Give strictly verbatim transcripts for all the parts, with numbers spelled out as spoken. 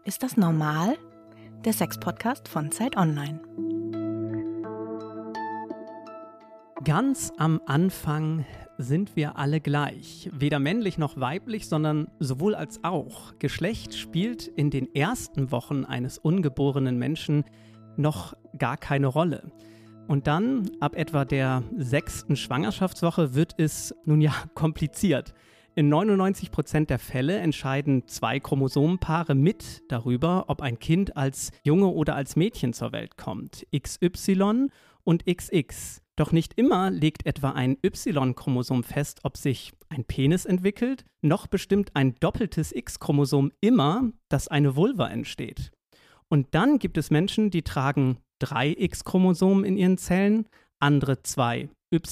Ist das normal? Der Sex-Podcast von Zeit Online. Ganz am Anfang sind wir alle gleich. Weder männlich noch weiblich, sondern sowohl als auch. Geschlecht spielt in den ersten Wochen eines ungeborenen Menschen noch gar keine Rolle. Und dann, ab etwa der sechsten Schwangerschaftswoche, wird es nun ja kompliziert. In neunundneunzig Prozent der Fälle entscheiden zwei Chromosomenpaare mit darüber, ob ein Kind als Junge oder als Mädchen zur Welt kommt. X Y und X X. Doch nicht immer legt etwa ein Y-Chromosom fest, ob sich ein Penis entwickelt, noch bestimmt ein doppeltes X-Chromosom immer, dass eine Vulva entsteht. Und dann gibt es Menschen, die tragen drei X-Chromosomen in ihren Zellen, andere zwei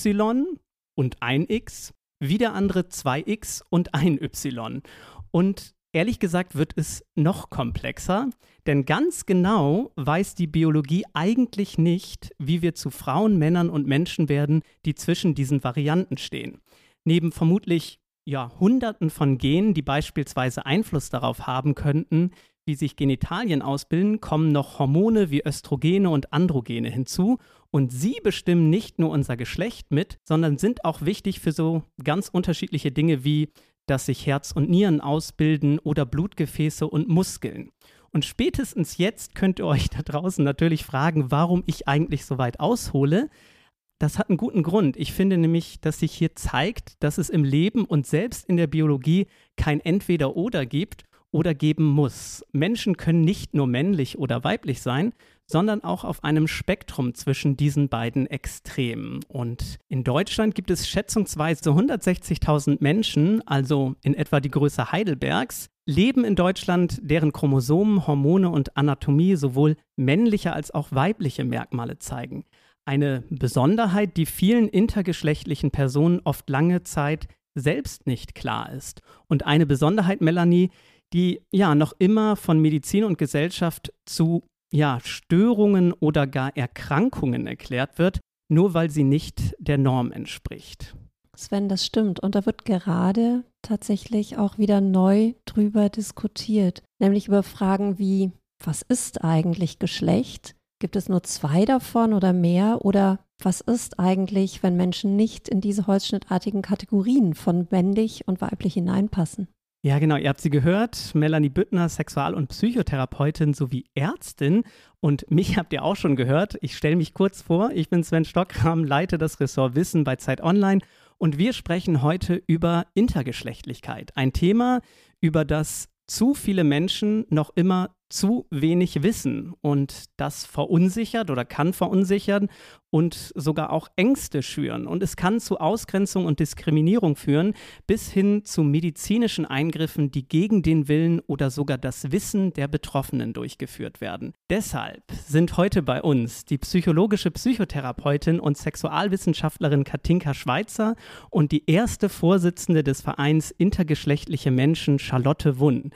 Y und ein X, wieder andere zwei X und ein Y. Und ehrlich gesagt wird es noch komplexer, denn ganz genau weiß die Biologie eigentlich nicht, wie wir zu Frauen, Männern und Menschen werden, die zwischen diesen Varianten stehen. Neben vermutlich ja, Hunderten von Genen, die beispielsweise Einfluss darauf haben könnten, wie sich Genitalien ausbilden, kommen noch Hormone wie Östrogene und Androgene hinzu. Und sie bestimmen nicht nur unser Geschlecht mit, sondern sind auch wichtig für so ganz unterschiedliche Dinge wie, dass sich Herz und Nieren ausbilden oder Blutgefäße und Muskeln. Und spätestens jetzt könnt ihr euch da draußen natürlich fragen, warum ich eigentlich so weit aushole. Das hat einen guten Grund. Ich finde nämlich, dass sich hier zeigt, dass es im Leben und selbst in der Biologie kein Entweder-Oder gibt oder geben muss. Menschen können nicht nur männlich oder weiblich sein, sondern auch auf einem Spektrum zwischen diesen beiden Extremen. Und in Deutschland gibt es schätzungsweise hundertsechzigtausend Menschen, also in etwa die Größe Heidelbergs, leben in Deutschland, deren Chromosomen, Hormone und Anatomie sowohl männliche als auch weibliche Merkmale zeigen. Eine Besonderheit, die vielen intergeschlechtlichen Personen oft lange Zeit selbst nicht klar ist. Und eine Besonderheit, Melanie, die ja noch immer von Medizin und Gesellschaft zu ja, Störungen oder gar Erkrankungen erklärt wird, nur weil sie nicht der Norm entspricht. Sven, das stimmt. Und da wird gerade tatsächlich auch wieder neu drüber diskutiert, nämlich über Fragen wie, was ist eigentlich Geschlecht? Gibt es nur zwei davon oder mehr? Oder was ist eigentlich, wenn Menschen nicht in diese holzschnittartigen Kategorien von männlich und weiblich hineinpassen? Ja, genau, ihr habt sie gehört, Melanie Büttner, Sexual- und Psychotherapeutin sowie Ärztin. Und mich habt ihr auch schon gehört. Ich stelle mich kurz vor, ich bin Sven Stockham, leite das Ressort Wissen bei Zeit Online und wir sprechen heute über Intergeschlechtlichkeit. Ein Thema, über das zu viele Menschen noch immer zu wenig wissen und das verunsichert oder kann verunsichern und sogar auch Ängste schüren. Und es kann zu Ausgrenzung und Diskriminierung führen, bis hin zu medizinischen Eingriffen, die gegen den Willen oder sogar das Wissen der Betroffenen durchgeführt werden. Deshalb sind heute bei uns die psychologische Psychotherapeutin und Sexualwissenschaftlerin Katinka Schweizer und die erste Vorsitzende des Vereins Intergeschlechtliche Menschen, Charlotte Wunn.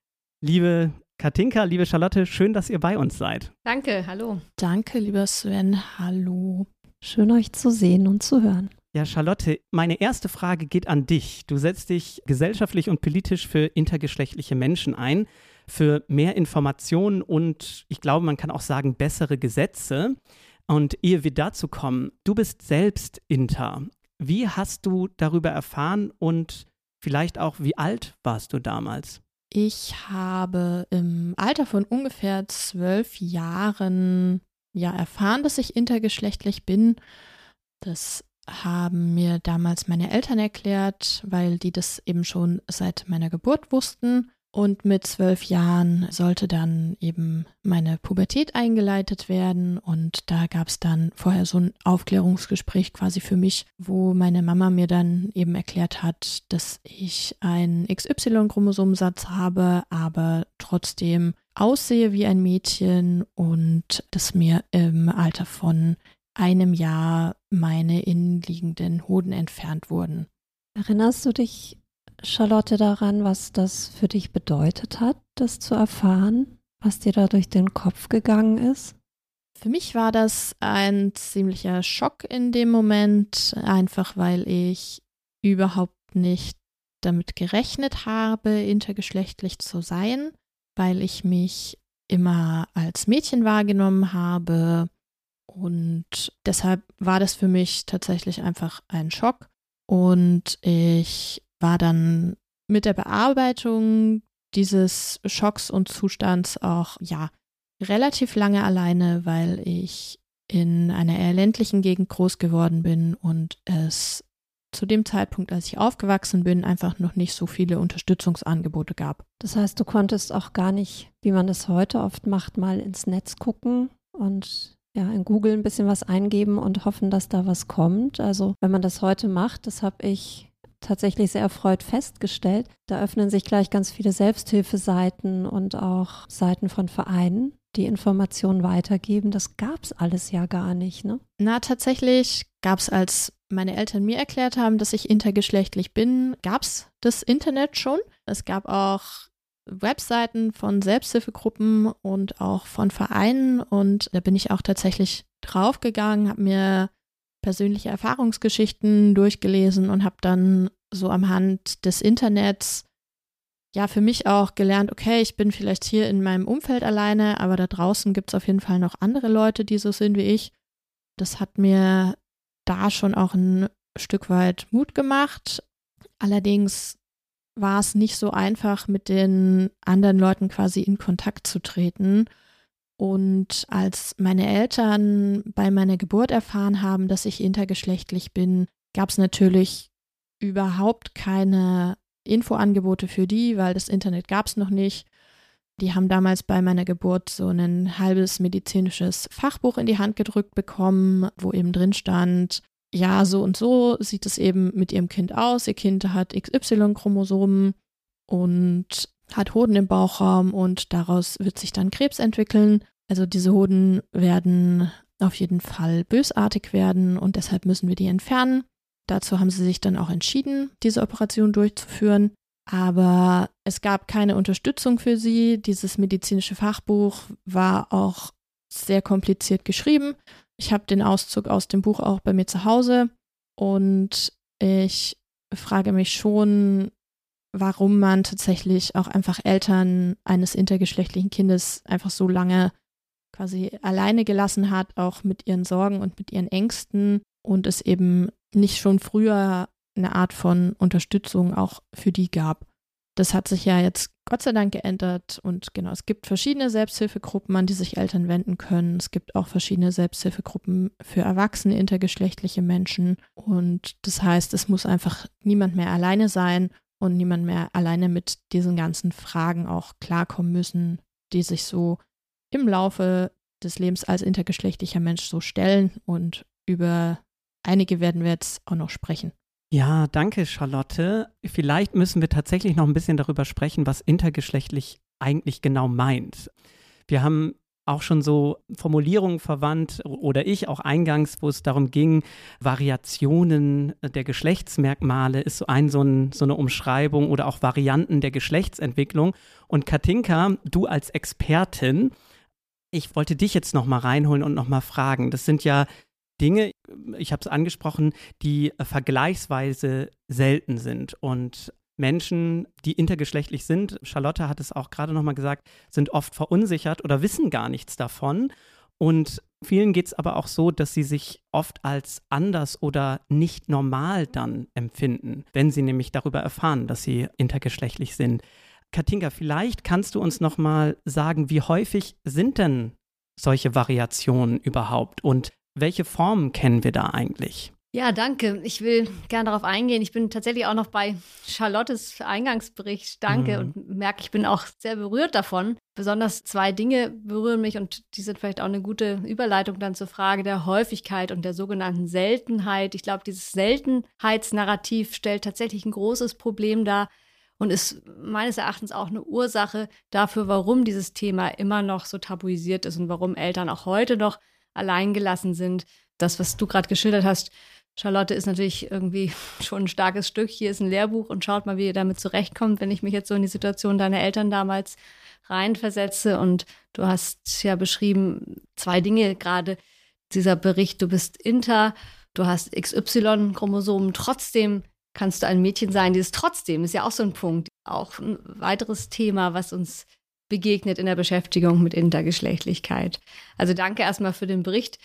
Liebe Katinka, liebe Charlotte, schön, dass ihr bei uns seid. Danke, hallo. Danke, lieber Sven, hallo. Schön, euch zu sehen und zu hören. Ja, Charlotte, meine erste Frage geht an dich. Du setzt dich gesellschaftlich und politisch für intergeschlechtliche Menschen ein, für mehr Informationen und ich glaube, man kann auch sagen, bessere Gesetze. Und ehe wir dazu kommen, du bist selbst inter. Wie hast du darüber erfahren und vielleicht auch, wie alt warst du damals? Ich habe im Alter von ungefähr zwölf Jahren ja erfahren, dass ich intergeschlechtlich bin. Das haben mir damals meine Eltern erklärt, weil die das eben schon seit meiner Geburt wussten. Und mit zwölf Jahren sollte dann eben meine Pubertät eingeleitet werden und da gab es dann vorher so ein Aufklärungsgespräch quasi für mich, wo meine Mama mir dann eben erklärt hat, dass ich einen X Y-Chromosomensatz habe, aber trotzdem aussehe wie ein Mädchen und dass mir im Alter von einem Jahr meine innenliegenden Hoden entfernt wurden. Erinnerst du dich, Charlotte, daran, was das für dich bedeutet hat, das zu erfahren, was dir da durch den Kopf gegangen ist? Für mich war das ein ziemlicher Schock in dem Moment, einfach weil ich überhaupt nicht damit gerechnet habe, intergeschlechtlich zu sein. weil ich mich immer als Mädchen wahrgenommen habe. Und deshalb war das für mich tatsächlich einfach ein Schock. Und ich war dann mit der Bearbeitung dieses Schocks und Zustands auch, ja, relativ lange alleine, weil ich in einer eher ländlichen Gegend groß geworden bin und es zu dem Zeitpunkt, als ich aufgewachsen bin, einfach noch nicht so viele Unterstützungsangebote gab. Das heißt, du konntest auch gar nicht, wie man das heute oft macht, mal ins Netz gucken und ja, in Google ein bisschen was eingeben und hoffen, dass da was kommt. Also wenn man das heute macht, das habe ich tatsächlich sehr erfreut festgestellt, da öffnen sich gleich ganz viele Selbsthilfeseiten und auch Seiten von Vereinen, die Informationen weitergeben. Das gab es alles ja gar nicht, ne? Na, tatsächlich gab es, als meine Eltern mir erklärt haben, dass ich intergeschlechtlich bin, gab es das Internet schon. Es gab auch Webseiten von Selbsthilfegruppen und auch von Vereinen und da bin ich auch tatsächlich draufgegangen, habe mir persönliche Erfahrungsgeschichten durchgelesen und habe dann so am Hand des Internets ja für mich auch gelernt, okay, ich bin vielleicht hier in meinem Umfeld alleine, aber da draußen gibt es auf jeden Fall noch andere Leute, die so sind wie ich. Das hat mir da schon auch ein Stück weit Mut gemacht. Allerdings war es nicht so einfach, mit den anderen Leuten quasi in Kontakt zu treten. Und als meine Eltern bei meiner Geburt erfahren haben, dass ich intergeschlechtlich bin, gab es natürlich überhaupt keine Infoangebote für die, weil das Internet gab es noch nicht. Die haben damals bei meiner Geburt so ein halbes medizinisches Fachbuch in die Hand gedrückt bekommen, wo eben drin stand, ja, so und so sieht es eben mit ihrem Kind aus. Ihr Kind hat X Y-Chromosomen und hat Hoden im Bauchraum und daraus wird sich dann Krebs entwickeln. Also diese Hoden werden auf jeden Fall bösartig werden und deshalb müssen wir die entfernen. Dazu haben sie sich dann auch entschieden, diese Operation durchzuführen. Aber es gab keine Unterstützung für sie. Dieses medizinische Fachbuch war auch sehr kompliziert geschrieben. Ich habe den Auszug aus dem Buch auch bei mir zu Hause und ich frage mich schon, warum man tatsächlich auch einfach Eltern eines intergeschlechtlichen Kindes einfach so lange quasi alleine gelassen hat, auch mit ihren Sorgen und mit ihren Ängsten und es eben nicht schon früher eine Art von Unterstützung auch für die gab. Das hat sich ja jetzt Gott sei Dank geändert und genau, es gibt verschiedene Selbsthilfegruppen, an die sich Eltern wenden können. Es gibt auch verschiedene Selbsthilfegruppen für erwachsene intergeschlechtliche Menschen und das heißt, es muss einfach niemand mehr alleine sein und niemand mehr alleine mit diesen ganzen Fragen auch klarkommen müssen, die sich so im Laufe des Lebens als intergeschlechtlicher Mensch so stellen und über einige werden wir jetzt auch noch sprechen. Ja, danke Charlotte. Vielleicht müssen wir tatsächlich noch ein bisschen darüber sprechen, was intergeschlechtlich eigentlich genau meint. Wir haben auch schon so Formulierungen verwandt oder ich auch eingangs, wo es darum ging, Variationen der Geschlechtsmerkmale ist so, ein, so, ein, so eine Umschreibung oder auch Varianten der Geschlechtsentwicklung. Und Katinka, du als Expertin, ich wollte dich jetzt noch mal reinholen und noch mal fragen. Das sind ja Dinge, ich habe es angesprochen, die vergleichsweise selten sind und Menschen, die intergeschlechtlich sind, Charlotte hat es auch gerade nochmal gesagt, sind oft verunsichert oder wissen gar nichts davon. Und vielen geht es aber auch so, dass sie sich oft als anders oder nicht normal dann empfinden, wenn sie nämlich darüber erfahren, dass sie intergeschlechtlich sind. Katinka, vielleicht kannst du uns nochmal sagen, wie häufig sind denn solche Variationen überhaupt und welche Formen kennen wir da eigentlich? Ja, danke. Ich will gerne darauf eingehen. Ich bin tatsächlich auch noch bei Charlottes Eingangsbericht. Danke mhm. und merke, ich bin auch sehr berührt davon. Besonders zwei Dinge berühren mich und die sind vielleicht auch eine gute Überleitung dann zur Frage der Häufigkeit und der sogenannten Seltenheit. Ich glaube, dieses Seltenheitsnarrativ stellt tatsächlich ein großes Problem dar und ist meines Erachtens auch eine Ursache dafür, warum dieses Thema immer noch so tabuisiert ist und warum Eltern auch heute noch alleingelassen sind. Das, was du gerade geschildert hast, Charlotte, ist natürlich irgendwie schon ein starkes Stück. Hier ist ein Lehrbuch und schaut mal, wie ihr damit zurechtkommt, wenn ich mich jetzt so in die Situation deiner Eltern damals reinversetze. Und du hast ja beschrieben, zwei Dinge gerade. Dieser Bericht, du bist inter, du hast X Y-Chromosomen, trotzdem kannst du ein Mädchen sein. Dieses trotzdem ist ja auch so ein Punkt. Auch ein weiteres Thema, was uns begegnet in der Beschäftigung mit Intergeschlechtlichkeit. Also danke erstmal für den Bericht.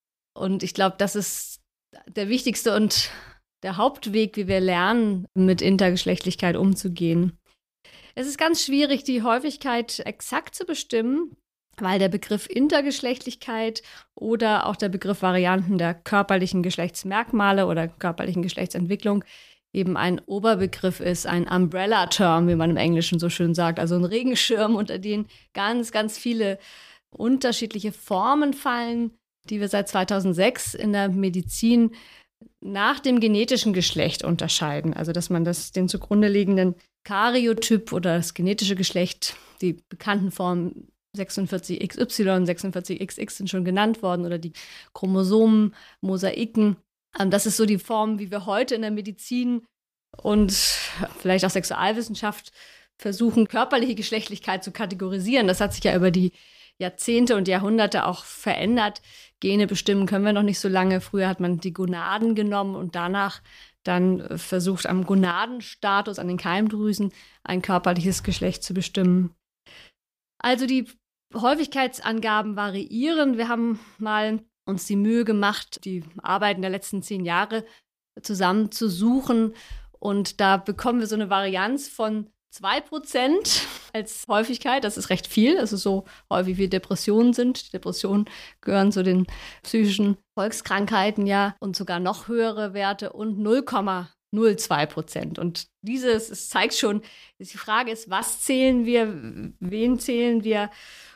Und ich glaube, das ist der wichtigste und der Hauptweg, wie wir lernen, mit Intergeschlechtlichkeit umzugehen. Es ist ganz schwierig, die Häufigkeit exakt zu bestimmen, weil der Begriff Intergeschlechtlichkeit oder auch der Begriff Varianten der körperlichen Geschlechtsmerkmale oder körperlichen Geschlechtsentwicklung eben ein Oberbegriff ist, ein Umbrella-Term, wie man im Englischen so schön sagt, also ein Regenschirm, unter den ganz, ganz viele unterschiedliche Formen fallen, die wir seit zweitausendsechs in der Medizin nach dem genetischen Geschlecht unterscheiden. Also dass man das, den zugrunde liegenden Karyotyp oder das genetische Geschlecht, die bekannten Formen sechsundvierzig X Y, sechsundvierzig X X sind schon genannt worden oder die Chromosomen, Mosaiken. Das ist so die Form, wie wir heute in der Medizin und vielleicht auch Sexualwissenschaft versuchen, körperliche Geschlechtlichkeit zu kategorisieren. Das hat sich ja über die Jahrzehnte und Jahrhunderte auch verändert. Gene bestimmen können wir noch nicht so lange. Früher hat man die Gonaden genommen und danach dann versucht, am Gonadenstatus, an den Keimdrüsen, ein körperliches Geschlecht zu bestimmen. Also die Häufigkeitsangaben variieren. Wir haben mal uns die Mühe gemacht, die Arbeiten der letzten zehn Jahre zusammenzusuchen. Und da bekommen wir so eine Varianz von zwei Prozent als Häufigkeit. Das ist recht viel. Das ist so häufig wie Depressionen sind. Depressionen gehören zu den psychischen Volkskrankheiten, ja, und sogar noch höhere Werte und null Komma null zwei Prozent. Und dieses es zeigt schon, die Frage ist, was zählen wir, wen zählen wir?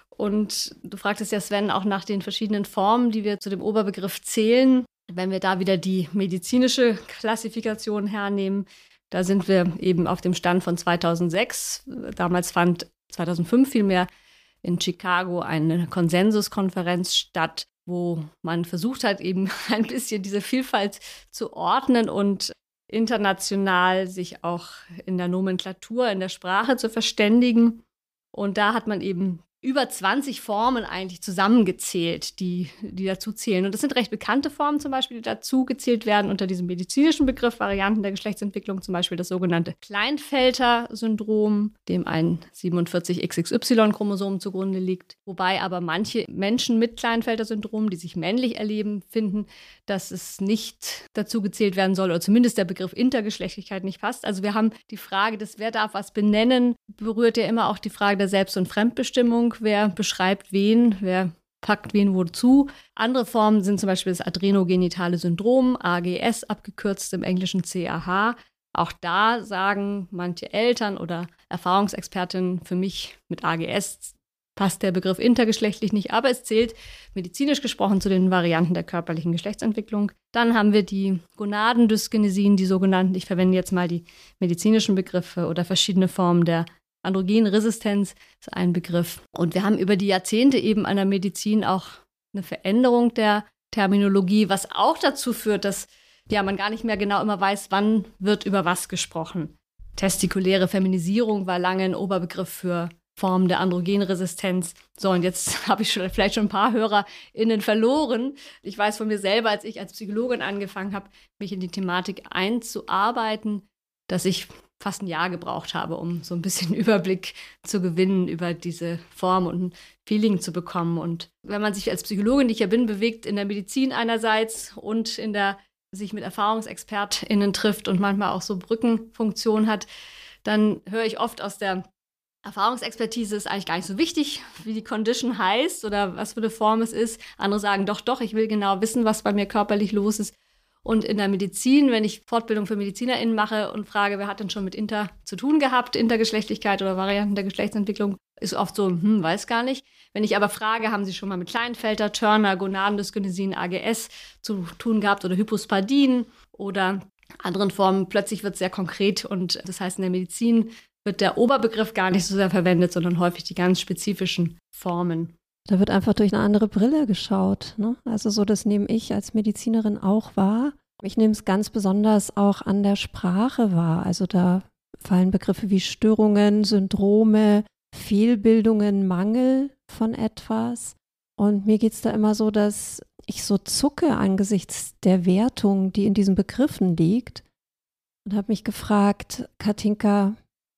Und du fragtest ja, Sven, auch nach den verschiedenen Formen, die wir zu dem Oberbegriff zählen. Wenn wir da wieder die medizinische Klassifikation hernehmen, da sind wir eben auf dem Stand von zweitausendsechs. Damals fand zweitausendfünf vielmehr in Chicago eine Konsensuskonferenz statt, wo man versucht hat, eben ein bisschen diese Vielfalt zu ordnen und international sich auch in der Nomenklatur, in der Sprache zu verständigen. Und da hat man eben über zwanzig Formen eigentlich zusammengezählt, die, die dazu zählen. Und das sind recht bekannte Formen zum Beispiel, die dazu gezählt werden unter diesem medizinischen Begriff Varianten der Geschlechtsentwicklung, zum Beispiel das sogenannte Klinefelter-Syndrom, dem ein siebenundvierzig X X Y-Chromosom zugrunde liegt. Wobei aber manche Menschen mit Klinefelter-Syndrom, die sich männlich erleben, finden, dass es nicht dazu gezählt werden soll oder zumindest der Begriff Intergeschlechtlichkeit nicht passt. Also wir haben die Frage des, wer darf was benennen, berührt ja immer auch die Frage der Selbst- und Fremdbestimmung. Wer beschreibt wen, wer packt wen wozu. Andere Formen sind zum Beispiel das adrenogenitale Syndrom, A G S, abgekürzt im Englischen C A H. Auch da sagen manche Eltern oder Erfahrungsexpertinnen, für mich mit A G S passt der Begriff intergeschlechtlich nicht, aber es zählt medizinisch gesprochen zu den Varianten der körperlichen Geschlechtsentwicklung. Dann haben wir die Gonadendyskinesien, die sogenannten, ich verwende jetzt mal die medizinischen Begriffe oder verschiedene Formen der Androgenresistenz ist ein Begriff. Und wir haben über die Jahrzehnte eben an der Medizin auch eine Veränderung der Terminologie, was auch dazu führt, dass ja, man gar nicht mehr genau immer weiß, wann wird über was gesprochen. Testikuläre Feminisierung war lange ein Oberbegriff für Formen der Androgenresistenz. So, und jetzt habe ich schon, vielleicht schon ein paar HörerInnen verloren. Ich weiß von mir selber, als ich als Psychologin angefangen habe, mich in die Thematik einzuarbeiten, dass ich fast ein Jahr gebraucht habe, um so ein bisschen Überblick zu gewinnen über diese Form und ein Feeling zu bekommen. Und wenn man sich als Psychologin, die ich ja bin, bewegt in der Medizin einerseits und in der sich mit ErfahrungsexpertInnen trifft und manchmal auch so Brückenfunktion hat, dann höre ich oft aus der Erfahrungsexpertise, ist eigentlich gar nicht so wichtig, wie die Condition heißt oder was für eine Form es ist. Andere sagen, doch, doch, ich will genau wissen, was bei mir körperlich los ist. Und in der Medizin, wenn ich Fortbildung für MedizinerInnen mache und frage, wer hat denn schon mit Inter zu tun gehabt, Intergeschlechtlichkeit oder Varianten der Geschlechtsentwicklung, ist oft so, hm, weiß gar nicht. Wenn ich aber frage, haben Sie schon mal mit Klinefelter, Turner, Gonadendyskinesien, A G S zu tun gehabt oder Hypospadien oder anderen Formen, plötzlich wird es sehr konkret. Und das heißt, in der Medizin wird der Oberbegriff gar nicht so sehr verwendet, sondern häufig die ganz spezifischen Formen. Da wird einfach durch eine andere Brille geschaut, ne? Also so, das nehme ich als Medizinerin auch wahr. Ich nehme es ganz besonders auch an der Sprache wahr. Also da fallen Begriffe wie Störungen, Syndrome, Fehlbildungen, Mangel von etwas. Und mir geht es da immer so, dass ich so zucke angesichts der Wertung, die in diesen Begriffen liegt. Und habe mich gefragt, Katinka,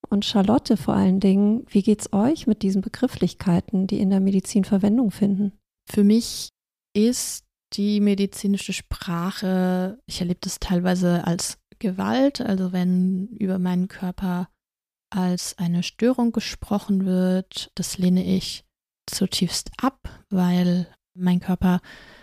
Und Charlotte vor allen Dingen, wie geht's euch mit diesen Begrifflichkeiten, die in der Medizin Verwendung finden? Für mich ist die medizinische Sprache, ich erlebe das teilweise als Gewalt, also wenn über meinen Körper als eine Störung gesprochen wird, das lehne ich zutiefst ab, weil mein Körper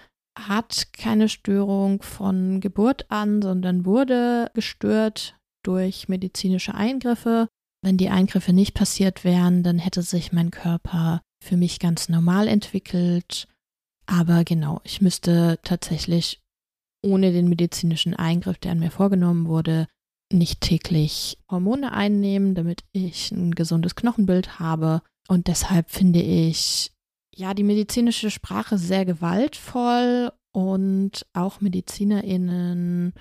hat keine Störung von Geburt an, sondern wurde gestört durch medizinische Eingriffe. Wenn die Eingriffe nicht passiert wären, dann hätte sich mein Körper für mich ganz normal entwickelt. Aber genau, ich müsste tatsächlich ohne den medizinischen Eingriff, der an mir vorgenommen wurde, nicht täglich Hormone einnehmen, damit ich ein gesundes Knochenbild habe. Und deshalb finde ich, ja, die medizinische Sprache sehr gewaltvoll und auch MedizinerInnen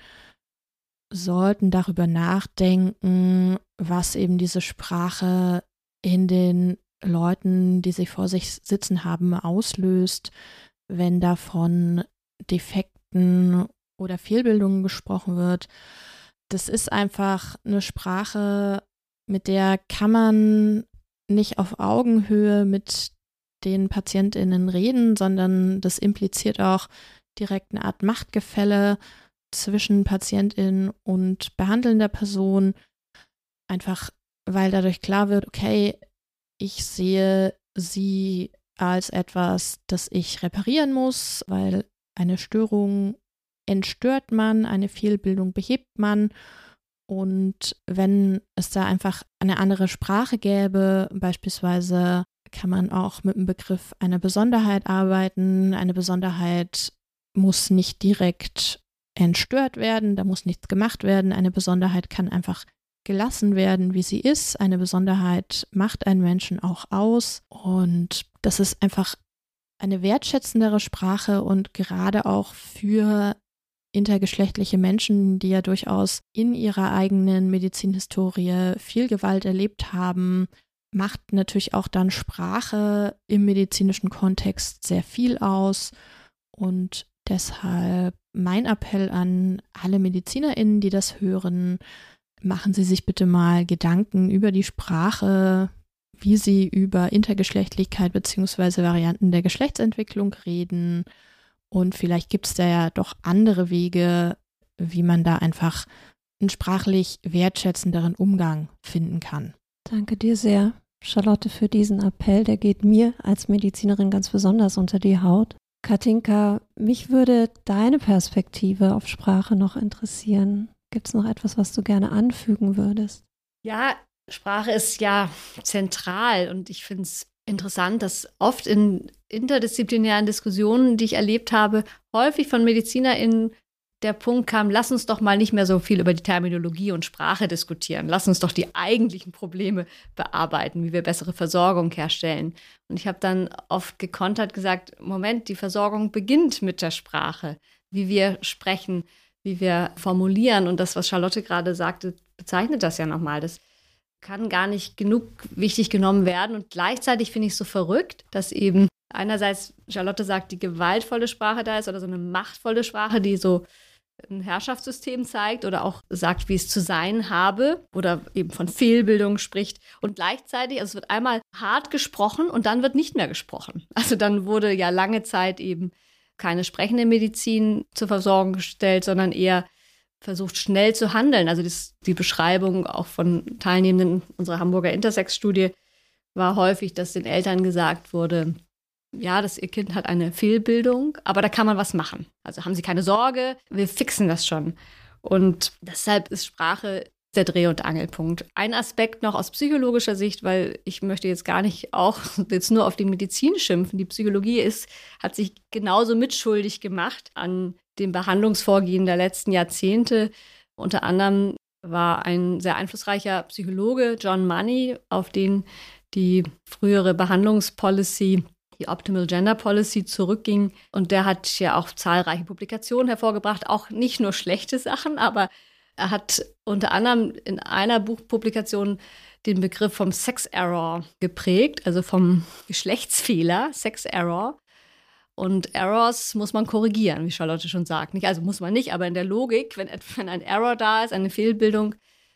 sollten darüber nachdenken, was eben diese Sprache in den Leuten, die sie vor sich sitzen haben, auslöst, wenn da von Defekten oder Fehlbildungen gesprochen wird. Das ist einfach eine Sprache, mit der kann man nicht auf Augenhöhe mit den PatientInnen reden, sondern das impliziert auch direkt eine Art Machtgefälle zwischen PatientIn und behandelnder Person. Einfach, weil dadurch klar wird, okay, ich sehe sie als etwas, das ich reparieren muss, weil eine Störung entstört man, eine Fehlbildung behebt man. Und wenn es da einfach eine andere Sprache gäbe, beispielsweise kann man auch mit dem Begriff einer Besonderheit arbeiten. Eine Besonderheit muss nicht direkt entstört werden, da muss nichts gemacht werden. Eine Besonderheit kann einfach gelassen werden, wie sie ist. Eine Besonderheit macht einen Menschen auch aus. Und das ist einfach eine wertschätzendere Sprache und gerade auch für intergeschlechtliche Menschen, die ja durchaus in ihrer eigenen Medizinhistorie viel Gewalt erlebt haben, macht natürlich auch dann Sprache im medizinischen Kontext sehr viel aus. Und deshalb mein Appell an alle MedizinerInnen, die das hören, machen Sie sich bitte mal Gedanken über die Sprache, wie Sie über Intergeschlechtlichkeit bzw. Varianten der Geschlechtsentwicklung reden. Und vielleicht gibt es da ja doch andere Wege, wie man da einfach einen sprachlich wertschätzenderen Umgang finden kann. Danke dir sehr, Charlotte, für diesen Appell. Der geht mir als Medizinerin ganz besonders unter die Haut. Katinka, mich würde deine Perspektive auf Sprache noch interessieren. Gibt es noch etwas, was du gerne anfügen würdest? Ja, Sprache ist ja zentral und ich finde es interessant, dass oft in interdisziplinären Diskussionen, die ich erlebt habe, häufig von MedizinerInnen der Punkt kam, lass uns doch mal nicht mehr so viel über die Terminologie und Sprache diskutieren. Lass uns doch die eigentlichen Probleme bearbeiten, wie wir bessere Versorgung herstellen. Und ich habe dann oft gekontert gesagt, Moment, die Versorgung beginnt mit der Sprache, wie wir sprechen, wie wir formulieren. Und das, was Charlotte gerade sagte, bezeichnet das ja nochmal. Das kann gar nicht genug wichtig genommen werden. Und gleichzeitig finde ich es so verrückt, dass eben einerseits Charlotte sagt, die gewaltvolle Sprache da ist oder so eine machtvolle Sprache, die so ein Herrschaftssystem zeigt oder auch sagt, wie es zu sein habe oder eben von Fehlbildung spricht. Und gleichzeitig, also es wird einmal hart gesprochen und dann wird nicht mehr gesprochen. Also dann wurde ja lange Zeit eben keine sprechende Medizin zur Versorgung gestellt, sondern eher versucht, schnell zu handeln. Also das, die Beschreibung auch von Teilnehmenden unserer Hamburger Intersex-Studie war häufig, dass den Eltern gesagt wurde, ja, dass ihr Kind hat eine Fehlbildung, aber da kann man was machen. Also haben Sie keine Sorge, wir fixen das schon. Und deshalb ist Sprache der Dreh- und Angelpunkt. Ein Aspekt noch aus psychologischer Sicht, weil ich möchte jetzt gar nicht auch jetzt nur auf die Medizin schimpfen. Die Psychologie ist, hat sich genauso mitschuldig gemacht an dem Behandlungsvorgehen der letzten Jahrzehnte. Unter anderem war ein sehr einflussreicher Psychologe, John Money, auf den die frühere Behandlungspolicy, die Optimal Gender Policy, zurückging. Und der hat ja auch zahlreiche Publikationen hervorgebracht, auch nicht nur schlechte Sachen, aber er hat unter anderem in einer Buchpublikation den Begriff vom Sex Error geprägt, also vom Geschlechtsfehler, Sex Error. Und Errors muss man korrigieren, wie Charlotte schon sagt. Nicht, also muss man nicht, aber in der Logik, wenn, wenn ein Error da ist, eine Fehlbildung,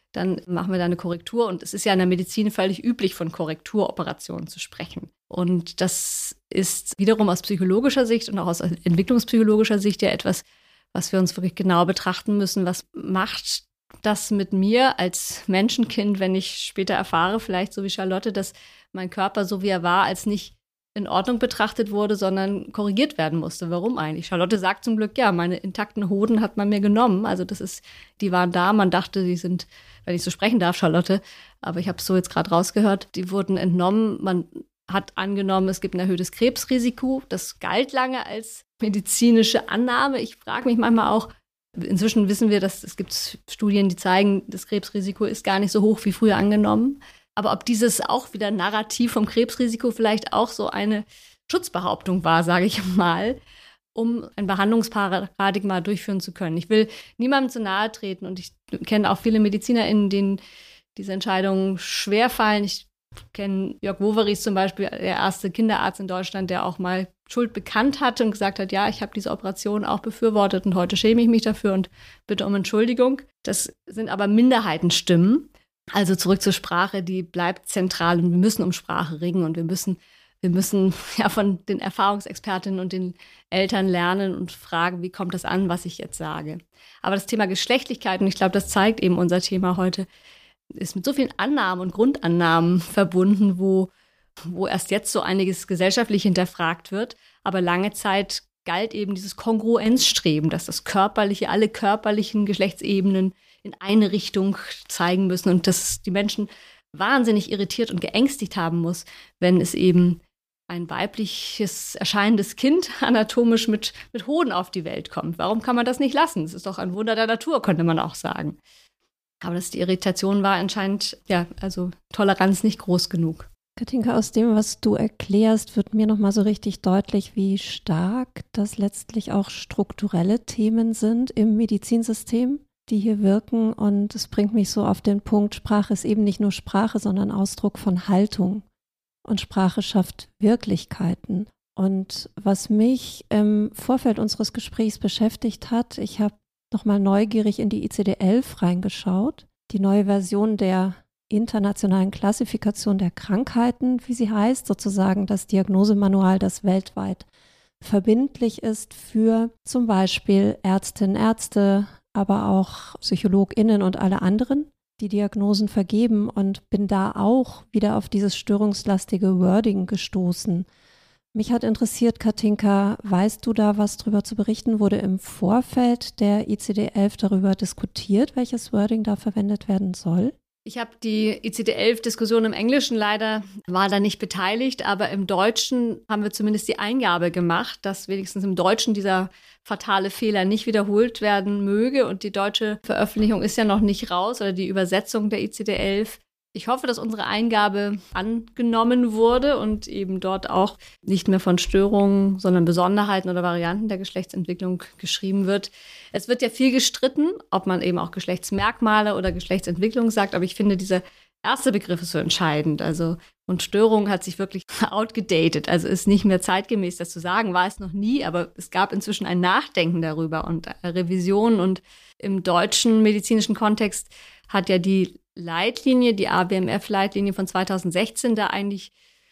dann machen wir da eine Korrektur. Und es ist ja in der Medizin völlig üblich, von Korrekturoperationen zu sprechen. Und das ist wiederum aus psychologischer Sicht und auch aus entwicklungspsychologischer Sicht ja etwas, was wir uns wirklich genau betrachten müssen. Was macht das mit mir als Menschenkind, wenn ich später erfahre, vielleicht so wie Charlotte, dass mein Körper, so wie er war, als nicht in Ordnung betrachtet wurde, sondern korrigiert werden musste. Warum eigentlich? Charlotte sagt zum Glück, ja, meine intakten Hoden hat man mir genommen. Also das ist, die waren da, man dachte, die sind, wenn ich so sprechen darf, Charlotte, aber ich habe es so jetzt gerade rausgehört, die wurden entnommen. Man hat angenommen, es gibt ein erhöhtes Krebsrisiko. Das galt lange als medizinische Annahme. Ich frage mich manchmal auch, inzwischen wissen wir, dass es gibt Studien, die zeigen, das Krebsrisiko ist gar nicht so hoch wie früher angenommen. Aber ob dieses auch wieder Narrativ vom Krebsrisiko vielleicht auch so eine Schutzbehauptung war, sage ich mal, um ein Behandlungsparadigma durchführen zu können. Ich will niemandem zu nahe treten und ich kenne auch viele MedizinerInnen, denen diese Entscheidungen schwerfallen. Ich kenne Jörg Woweries zum Beispiel, der erste Kinderarzt in Deutschland, der auch mal Schuld bekannt hatte und gesagt hat, ja, ich habe diese Operation auch befürwortet und heute schäme ich mich dafür und bitte um Entschuldigung. Das sind aber Minderheitenstimmen. Also zurück zur Sprache, die bleibt zentral und wir müssen um Sprache ringen und wir müssen, wir müssen ja von den Erfahrungsexpertinnen und den Eltern lernen und fragen, wie kommt das an, was ich jetzt sage. Aber das Thema Geschlechtlichkeit, und ich glaube, das zeigt eben unser Thema heute, ist mit so vielen Annahmen und Grundannahmen verbunden, wo, wo erst jetzt so einiges gesellschaftlich hinterfragt wird. Aber lange Zeit galt eben dieses Kongruenzstreben, dass das Körperliche, alle körperlichen Geschlechtsebenen in eine Richtung zeigen müssen und dass die Menschen wahnsinnig irritiert und geängstigt haben muss, wenn es eben ein weibliches erscheinendes Kind anatomisch mit, mit Hoden auf die Welt kommt. Warum kann man das nicht lassen? Es ist doch ein Wunder der Natur, könnte man auch sagen. Aber das, die Irritation war anscheinend, ja, also Toleranz nicht groß genug. Katinka, aus dem, was du erklärst, wird mir nochmal so richtig deutlich, wie stark das letztlich auch strukturelle Themen sind im Medizinsystem, die hier wirken. Und es bringt mich so auf den Punkt, Sprache ist eben nicht nur Sprache, sondern Ausdruck von Haltung. Und Sprache schafft Wirklichkeiten. Und was mich im Vorfeld unseres Gesprächs beschäftigt hat, ich habe nochmal neugierig in die I C D elf reingeschaut, die neue Version der internationalen Klassifikation der Krankheiten, wie sie heißt, sozusagen das Diagnosemanual, das weltweit verbindlich ist für zum Beispiel Ärztinnen, Ärzte, aber auch PsychologInnen und alle anderen, die Diagnosen vergeben, und bin da auch wieder auf dieses störungslastige Wording gestoßen. Mich hat interessiert, Katinka, weißt du da was drüber zu berichten? Wurde im Vorfeld der I C D elf darüber diskutiert, welches Wording da verwendet werden soll? Ich habe die I C D elf-Diskussion im Englischen leider, war da nicht beteiligt, aber im Deutschen haben wir zumindest die Eingabe gemacht, dass wenigstens im Deutschen dieser fatale Fehler nicht wiederholt werden möge. Und die deutsche Veröffentlichung ist ja noch nicht raus, oder die Übersetzung der I C D elf. Ich hoffe, dass unsere Eingabe angenommen wurde und eben dort auch nicht mehr von Störungen, sondern Besonderheiten oder Varianten der Geschlechtsentwicklung geschrieben wird. Es wird ja viel gestritten, ob man eben auch Geschlechtsmerkmale oder Geschlechtsentwicklung sagt, aber ich finde, dieser erste Begriff ist so entscheidend. Also, und Störung hat sich wirklich outgedatet, also ist nicht mehr zeitgemäß, das zu sagen, war es noch nie, aber es gab inzwischen ein Nachdenken darüber und Revision. Und im deutschen medizinischen Kontext hat ja die Leitlinie, die A B M F-Leitlinie von zweitausendsechzehn, da eigentlich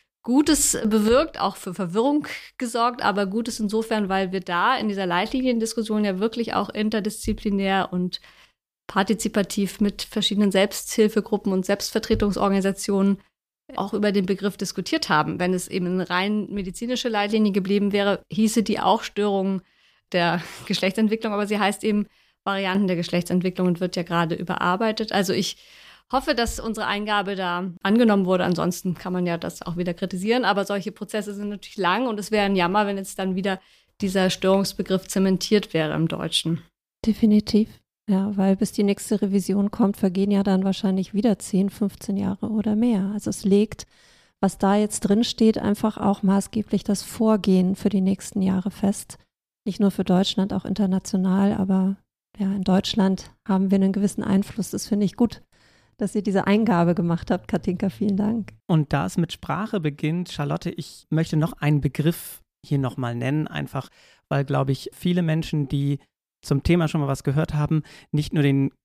Gutes bewirkt, auch für Verwirrung gesorgt, aber Gutes insofern, weil wir da in dieser Leitliniendiskussion ja wirklich auch interdisziplinär und partizipativ mit verschiedenen Selbsthilfegruppen und Selbstvertretungsorganisationen auch über den Begriff diskutiert haben. Wenn es eben eine rein medizinische Leitlinie geblieben wäre, hieße die auch Störung der Geschlechtsentwicklung, aber sie heißt eben Varianten der Geschlechtsentwicklung und wird ja gerade überarbeitet. Also ich hoffe, dass unsere Eingabe da angenommen wurde. Ansonsten kann man ja das auch wieder kritisieren. Aber solche Prozesse sind natürlich lang und es wäre ein Jammer, wenn jetzt dann wieder dieser Störungsbegriff zementiert wäre im Deutschen. Definitiv. Ja, weil bis die nächste Revision kommt, vergehen ja dann wahrscheinlich wieder zehn, fünfzehn Jahre oder mehr. Also es legt, was da jetzt drin steht, einfach auch maßgeblich das Vorgehen für die nächsten Jahre fest. Nicht nur für Deutschland, auch international, aber ja, in Deutschland haben wir einen gewissen Einfluss. Das finde ich gut, dass ihr diese Eingabe gemacht habt, Katinka. Vielen Dank. Und da es mit Sprache beginnt, Charlotte, ich möchte noch einen Begriff hier nochmal nennen, einfach weil, glaube ich, viele Menschen, die zum Thema schon mal was gehört haben, nicht nur den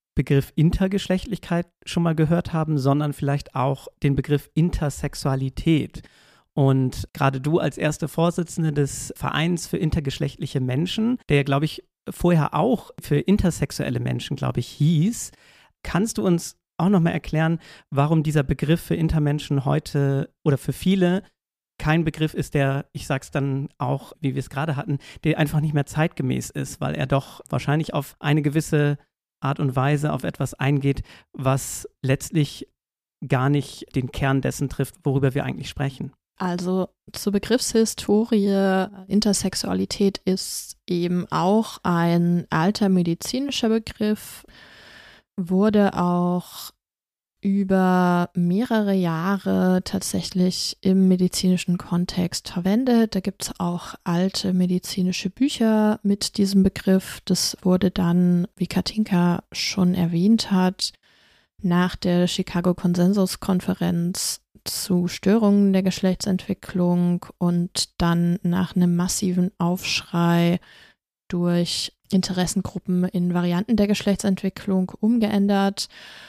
Begriff Intergeschlechtlichkeit schon mal gehört haben, sondern vielleicht auch den Begriff Intersexualität. Und gerade du als erste Vorsitzende des Vereins für intergeschlechtliche Menschen, der, glaube ich, vorher auch für intersexuelle Menschen, glaube ich, hieß, kannst du uns auch nochmal erklären, warum dieser Begriff für Intermenschen heute oder für viele kein Begriff ist, der, ich sag's dann auch, wie wir es gerade hatten, der einfach nicht mehr zeitgemäß ist, weil er doch wahrscheinlich auf eine gewisse Art und Weise auf etwas eingeht, was letztlich gar nicht den Kern dessen trifft, worüber wir eigentlich sprechen. Also zur Begriffshistorie, Intersexualität ist eben auch ein alter medizinischer Begriff, wurde auch über mehrere Jahre tatsächlich im medizinischen Kontext verwendet. Da gibt es auch alte medizinische Bücher mit diesem Begriff. Das wurde dann, wie Katinka schon erwähnt hat, nach der Chicago-Konsensus-Konferenz zu Störungen der Geschlechtsentwicklung und dann nach einem massiven Aufschrei durch Interessengruppen in Varianten der Geschlechtsentwicklung umgeändert.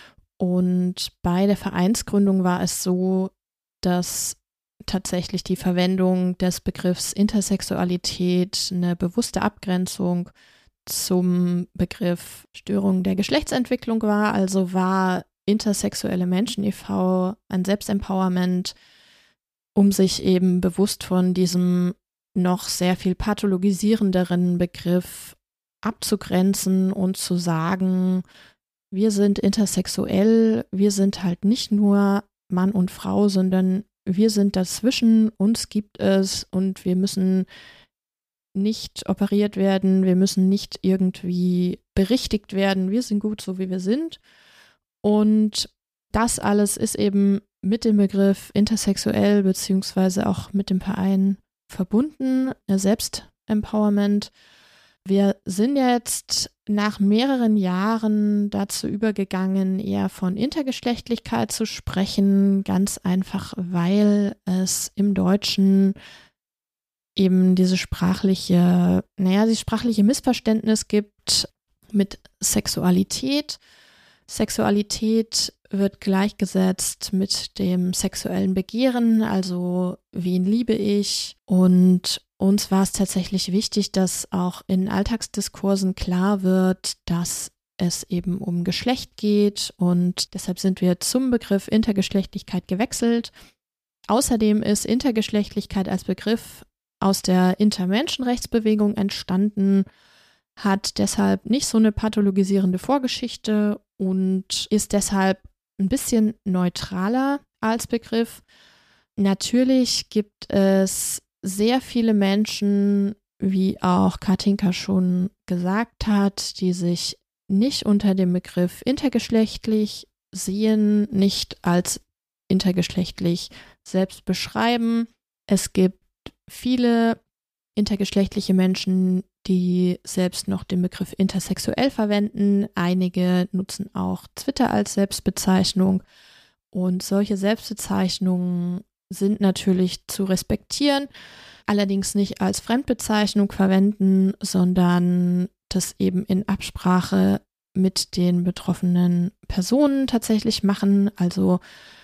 Und bei der Vereinsgründung war es so, dass tatsächlich die Verwendung des Begriffs Intersexualität eine bewusste Abgrenzung zum Begriff Störung der Geschlechtsentwicklung war. Also war Intersexuelle Menschen e V ein Selbstempowerment, um sich eben bewusst von diesem noch sehr viel pathologisierenderen Begriff abzugrenzen und zu sagen, wir sind intersexuell, wir sind halt nicht nur Mann und Frau, sondern wir sind dazwischen, uns gibt es und wir müssen nicht operiert werden, wir müssen nicht irgendwie berichtigt werden, wir sind gut so, wie wir sind. Und das alles ist eben mit dem Begriff intersexuell beziehungsweise auch mit dem Verein verbunden, Selbstempowerment. Wir sind jetzt nach mehreren Jahren dazu übergegangen, eher von Intergeschlechtlichkeit zu sprechen, ganz einfach, weil es im Deutschen eben diese sprachliche, naja, dieses sprachliche Missverständnis gibt mit Sexualität. Sexualität wird gleichgesetzt mit dem sexuellen Begehren, also wen liebe ich? Und uns war es tatsächlich wichtig, dass auch in Alltagsdiskursen klar wird, dass es eben um Geschlecht geht und deshalb sind wir zum Begriff Intergeschlechtlichkeit gewechselt. Außerdem ist Intergeschlechtlichkeit als Begriff aus der Intermenschenrechtsbewegung entstanden, hat deshalb nicht so eine pathologisierende Vorgeschichte und ist deshalb ein bisschen neutraler als Begriff. Natürlich gibt es sehr viele Menschen, wie auch Katinka schon gesagt hat, die sich nicht unter dem Begriff intergeschlechtlich sehen, nicht als intergeschlechtlich selbst beschreiben. Es gibt viele intergeschlechtliche Menschen, die selbst noch den Begriff intersexuell verwenden. Einige nutzen auch Twitter als Selbstbezeichnung. Und solche Selbstbezeichnungen sind natürlich zu respektieren, allerdings nicht als Fremdbezeichnung verwenden, sondern das eben in Absprache mit den betroffenen Personen tatsächlich machen. Also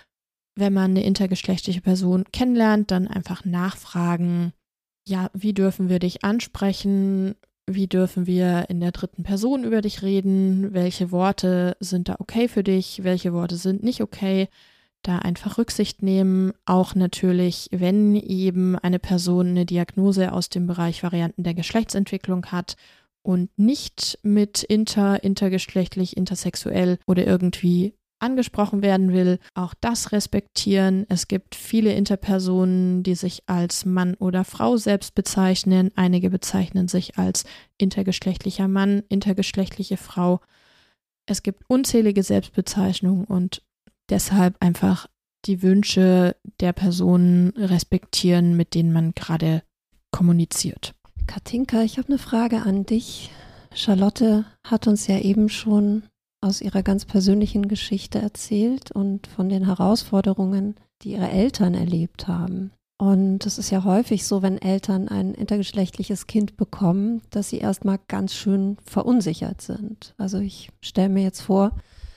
wenn man eine intergeschlechtliche Person kennenlernt, dann einfach nachfragen, ja, wie dürfen wir dich ansprechen? Wie dürfen wir in der dritten Person über dich reden? Welche Worte sind da okay für dich? Welche Worte sind nicht okay? Da einfach Rücksicht nehmen. Auch natürlich, wenn eben eine Person eine Diagnose aus dem Bereich Varianten der Geschlechtsentwicklung hat und nicht mit inter, intergeschlechtlich, intersexuell oder irgendwie angesprochen werden will, auch das respektieren. Es gibt viele Interpersonen, die sich als Mann oder Frau selbst bezeichnen. Einige bezeichnen sich als intergeschlechtlicher Mann, intergeschlechtliche Frau. Es gibt unzählige Selbstbezeichnungen und deshalb einfach die Wünsche der Personen respektieren, mit denen man gerade kommuniziert. Katinka, ich habe eine Frage an dich. Charlotte hat uns ja eben schon aus ihrer ganz persönlichen Geschichte erzählt und von den Herausforderungen, die ihre Eltern erlebt haben. Und es ist ja häufig so, wenn Eltern ein intergeschlechtliches Kind bekommen, dass sie erstmal ganz schön verunsichert sind. Also ich stelle mir jetzt vor,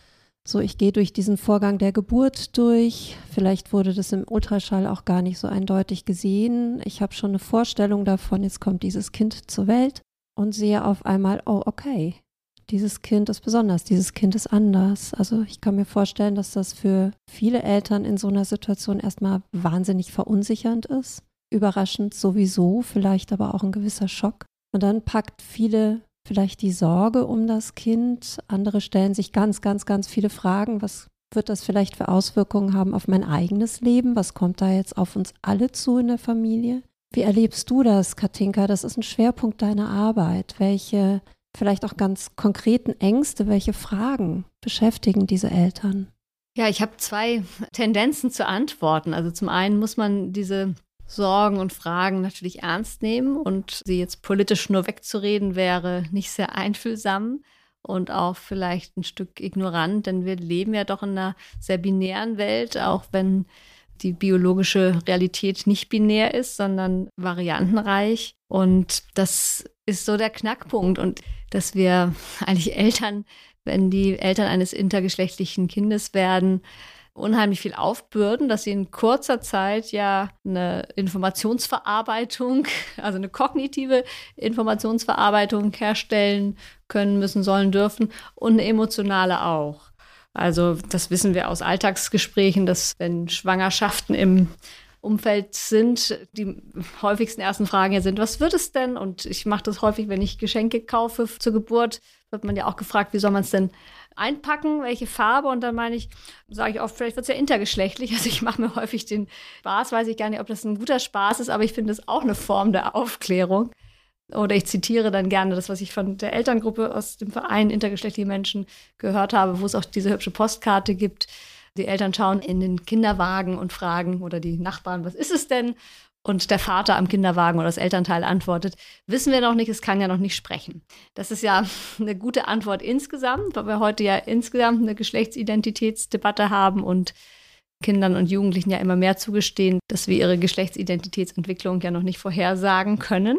so ich gehe durch diesen Vorgang der Geburt durch, vielleicht wurde das im Ultraschall auch gar nicht so eindeutig gesehen. Ich habe schon eine Vorstellung davon, jetzt kommt dieses Kind zur Welt und sehe auf einmal, oh okay, dieses Kind ist besonders, dieses Kind ist anders. Also ich kann mir vorstellen, dass das für viele Eltern in so einer Situation erstmal wahnsinnig verunsichernd ist. Überraschend sowieso, vielleicht aber auch ein gewisser Schock. Und dann packt viele vielleicht die Sorge um das Kind. Andere stellen sich ganz, ganz, ganz viele Fragen. Was wird das vielleicht für Auswirkungen haben auf mein eigenes Leben? Was kommt da jetzt auf uns alle zu in der Familie? Wie erlebst du das, Katinka? Das ist ein Schwerpunkt deiner Arbeit. Welche vielleicht auch ganz konkreten Ängste, welche Fragen beschäftigen diese Eltern? Ja, ich habe zwei Tendenzen zu antworten. Also zum einen muss man diese Sorgen und Fragen natürlich ernst nehmen und sie jetzt politisch nur wegzureden wäre nicht sehr einfühlsam und auch vielleicht ein Stück ignorant, denn wir leben ja doch in einer sehr binären Welt, auch wenn die biologische Realität nicht binär ist, sondern variantenreich. Und das ist so der Knackpunkt. Und dass wir eigentlich Eltern, wenn die Eltern eines intergeschlechtlichen Kindes werden, unheimlich viel aufbürden, dass sie in kurzer Zeit ja eine Informationsverarbeitung, also eine kognitive Informationsverarbeitung herstellen können, müssen, sollen, dürfen und eine emotionale auch. Also das wissen wir aus Alltagsgesprächen, dass wenn Schwangerschaften im Umfeld sind, die häufigsten ersten Fragen ja sind, was wird es denn? Und ich mache das häufig, wenn ich Geschenke kaufe zur Geburt, wird man ja auch gefragt, wie soll man es denn einpacken, welche Farbe? Und dann meine ich, sage ich oft, vielleicht wird es ja intergeschlechtlich. Also ich mache mir häufig den Spaß, weiß ich gar nicht, ob das ein guter Spaß ist, aber ich finde es auch eine Form der Aufklärung. Oder ich zitiere dann gerne das, was ich von der Elterngruppe aus dem Verein Intergeschlechtliche Menschen gehört habe, wo es auch diese hübsche Postkarte gibt. Die Eltern schauen in den Kinderwagen und fragen, oder die Nachbarn, was ist es denn? Und der Vater am Kinderwagen oder das Elternteil antwortet, wissen wir noch nicht, es kann ja noch nicht sprechen. Das ist ja eine gute Antwort insgesamt, weil wir heute ja insgesamt eine Geschlechtsidentitätsdebatte haben und Kindern und Jugendlichen ja immer mehr zugestehen, dass wir ihre Geschlechtsidentitätsentwicklung ja noch nicht vorhersagen können.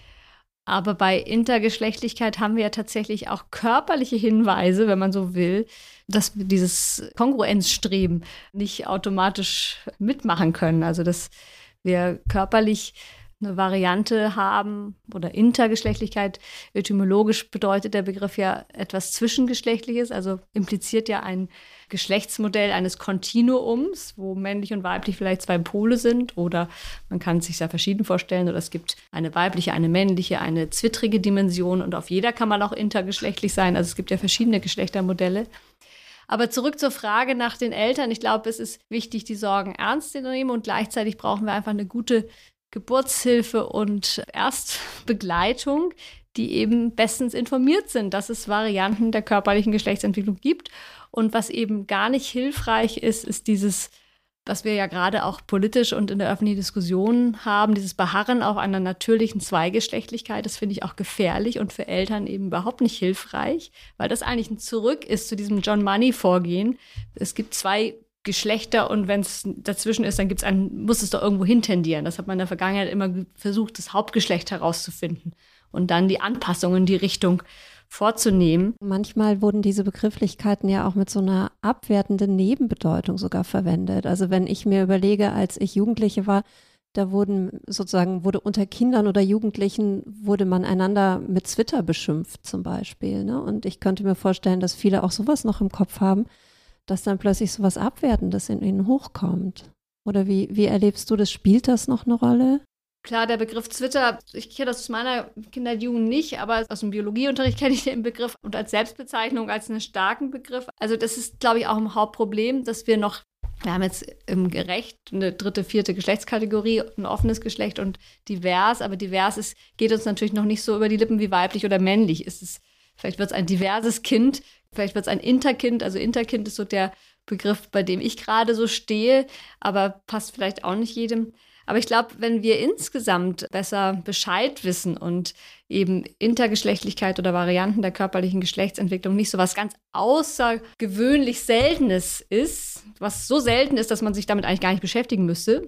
Aber bei Intergeschlechtlichkeit haben wir ja tatsächlich auch körperliche Hinweise, wenn man so will, dass wir dieses Kongruenzstreben nicht automatisch mitmachen können. Also dass wir körperlich eine Variante haben oder Intergeschlechtlichkeit. Etymologisch bedeutet der Begriff ja etwas Zwischengeschlechtliches, also impliziert ja ein Geschlechtsmodell eines Kontinuums, wo männlich und weiblich vielleicht zwei Pole sind, oder man kann es sich sehr verschieden vorstellen, oder es gibt eine weibliche, eine männliche, eine zwittrige Dimension und auf jeder kann man auch intergeschlechtlich sein. Also es gibt ja verschiedene Geschlechtermodelle. Aber zurück zur Frage nach den Eltern. Ich glaube, es ist wichtig, die Sorgen ernst zu nehmen und gleichzeitig brauchen wir einfach eine gute Geburtshilfe und Erstbegleitung, die eben bestens informiert sind, dass es Varianten der körperlichen Geschlechtsentwicklung gibt. Und was eben gar nicht hilfreich ist, ist dieses, was wir ja gerade auch politisch und in der öffentlichen Diskussion haben, dieses Beharren auf einer natürlichen Zweigeschlechtlichkeit. Das finde ich auch gefährlich und für Eltern eben überhaupt nicht hilfreich, weil das eigentlich ein Zurück ist zu diesem John-Money-Vorgehen. Es gibt zwei Geschlechter und wenn es dazwischen ist, dann gibt's einen, muss es doch irgendwo hintendieren. Das hat man in der Vergangenheit immer versucht, das Hauptgeschlecht herauszufinden und dann die Anpassungen in die Richtung vorzunehmen. Manchmal wurden diese Begrifflichkeiten ja auch mit so einer abwertenden Nebenbedeutung sogar verwendet. Also wenn ich mir überlege, als ich Jugendliche war, da wurden sozusagen, wurde unter Kindern oder Jugendlichen, wurde man einander mit Zwitter beschimpft zum Beispiel. Ne? Und ich könnte mir vorstellen, dass viele auch sowas noch im Kopf haben, dass dann plötzlich sowas Abwertendes in ihnen hochkommt. Oder wie, wie erlebst du das? Spielt das noch eine Rolle? Klar, der Begriff Zwitter, ich kenne das aus meiner Kindheit und Jugend nicht, aber aus dem Biologieunterricht kenne ich den Begriff und als Selbstbezeichnung, als einen starken Begriff. Also das ist, glaube ich, auch ein Hauptproblem, dass wir noch, wir haben jetzt im Gerecht eine dritte, vierte Geschlechtskategorie, ein offenes Geschlecht und divers, aber divers ist, geht uns natürlich noch nicht so über die Lippen wie weiblich oder männlich. Ist es, vielleicht wird es ein diverses Kind, vielleicht wird es ein Interkind, also Interkind ist so der Begriff, bei dem ich gerade so stehe, aber passt vielleicht auch nicht jedem. Aber ich glaube, wenn wir insgesamt besser Bescheid wissen und eben Intergeschlechtlichkeit oder Varianten der körperlichen Geschlechtsentwicklung nicht so was ganz außergewöhnlich Seltenes ist, was so selten ist, dass man sich damit eigentlich gar nicht beschäftigen müsste,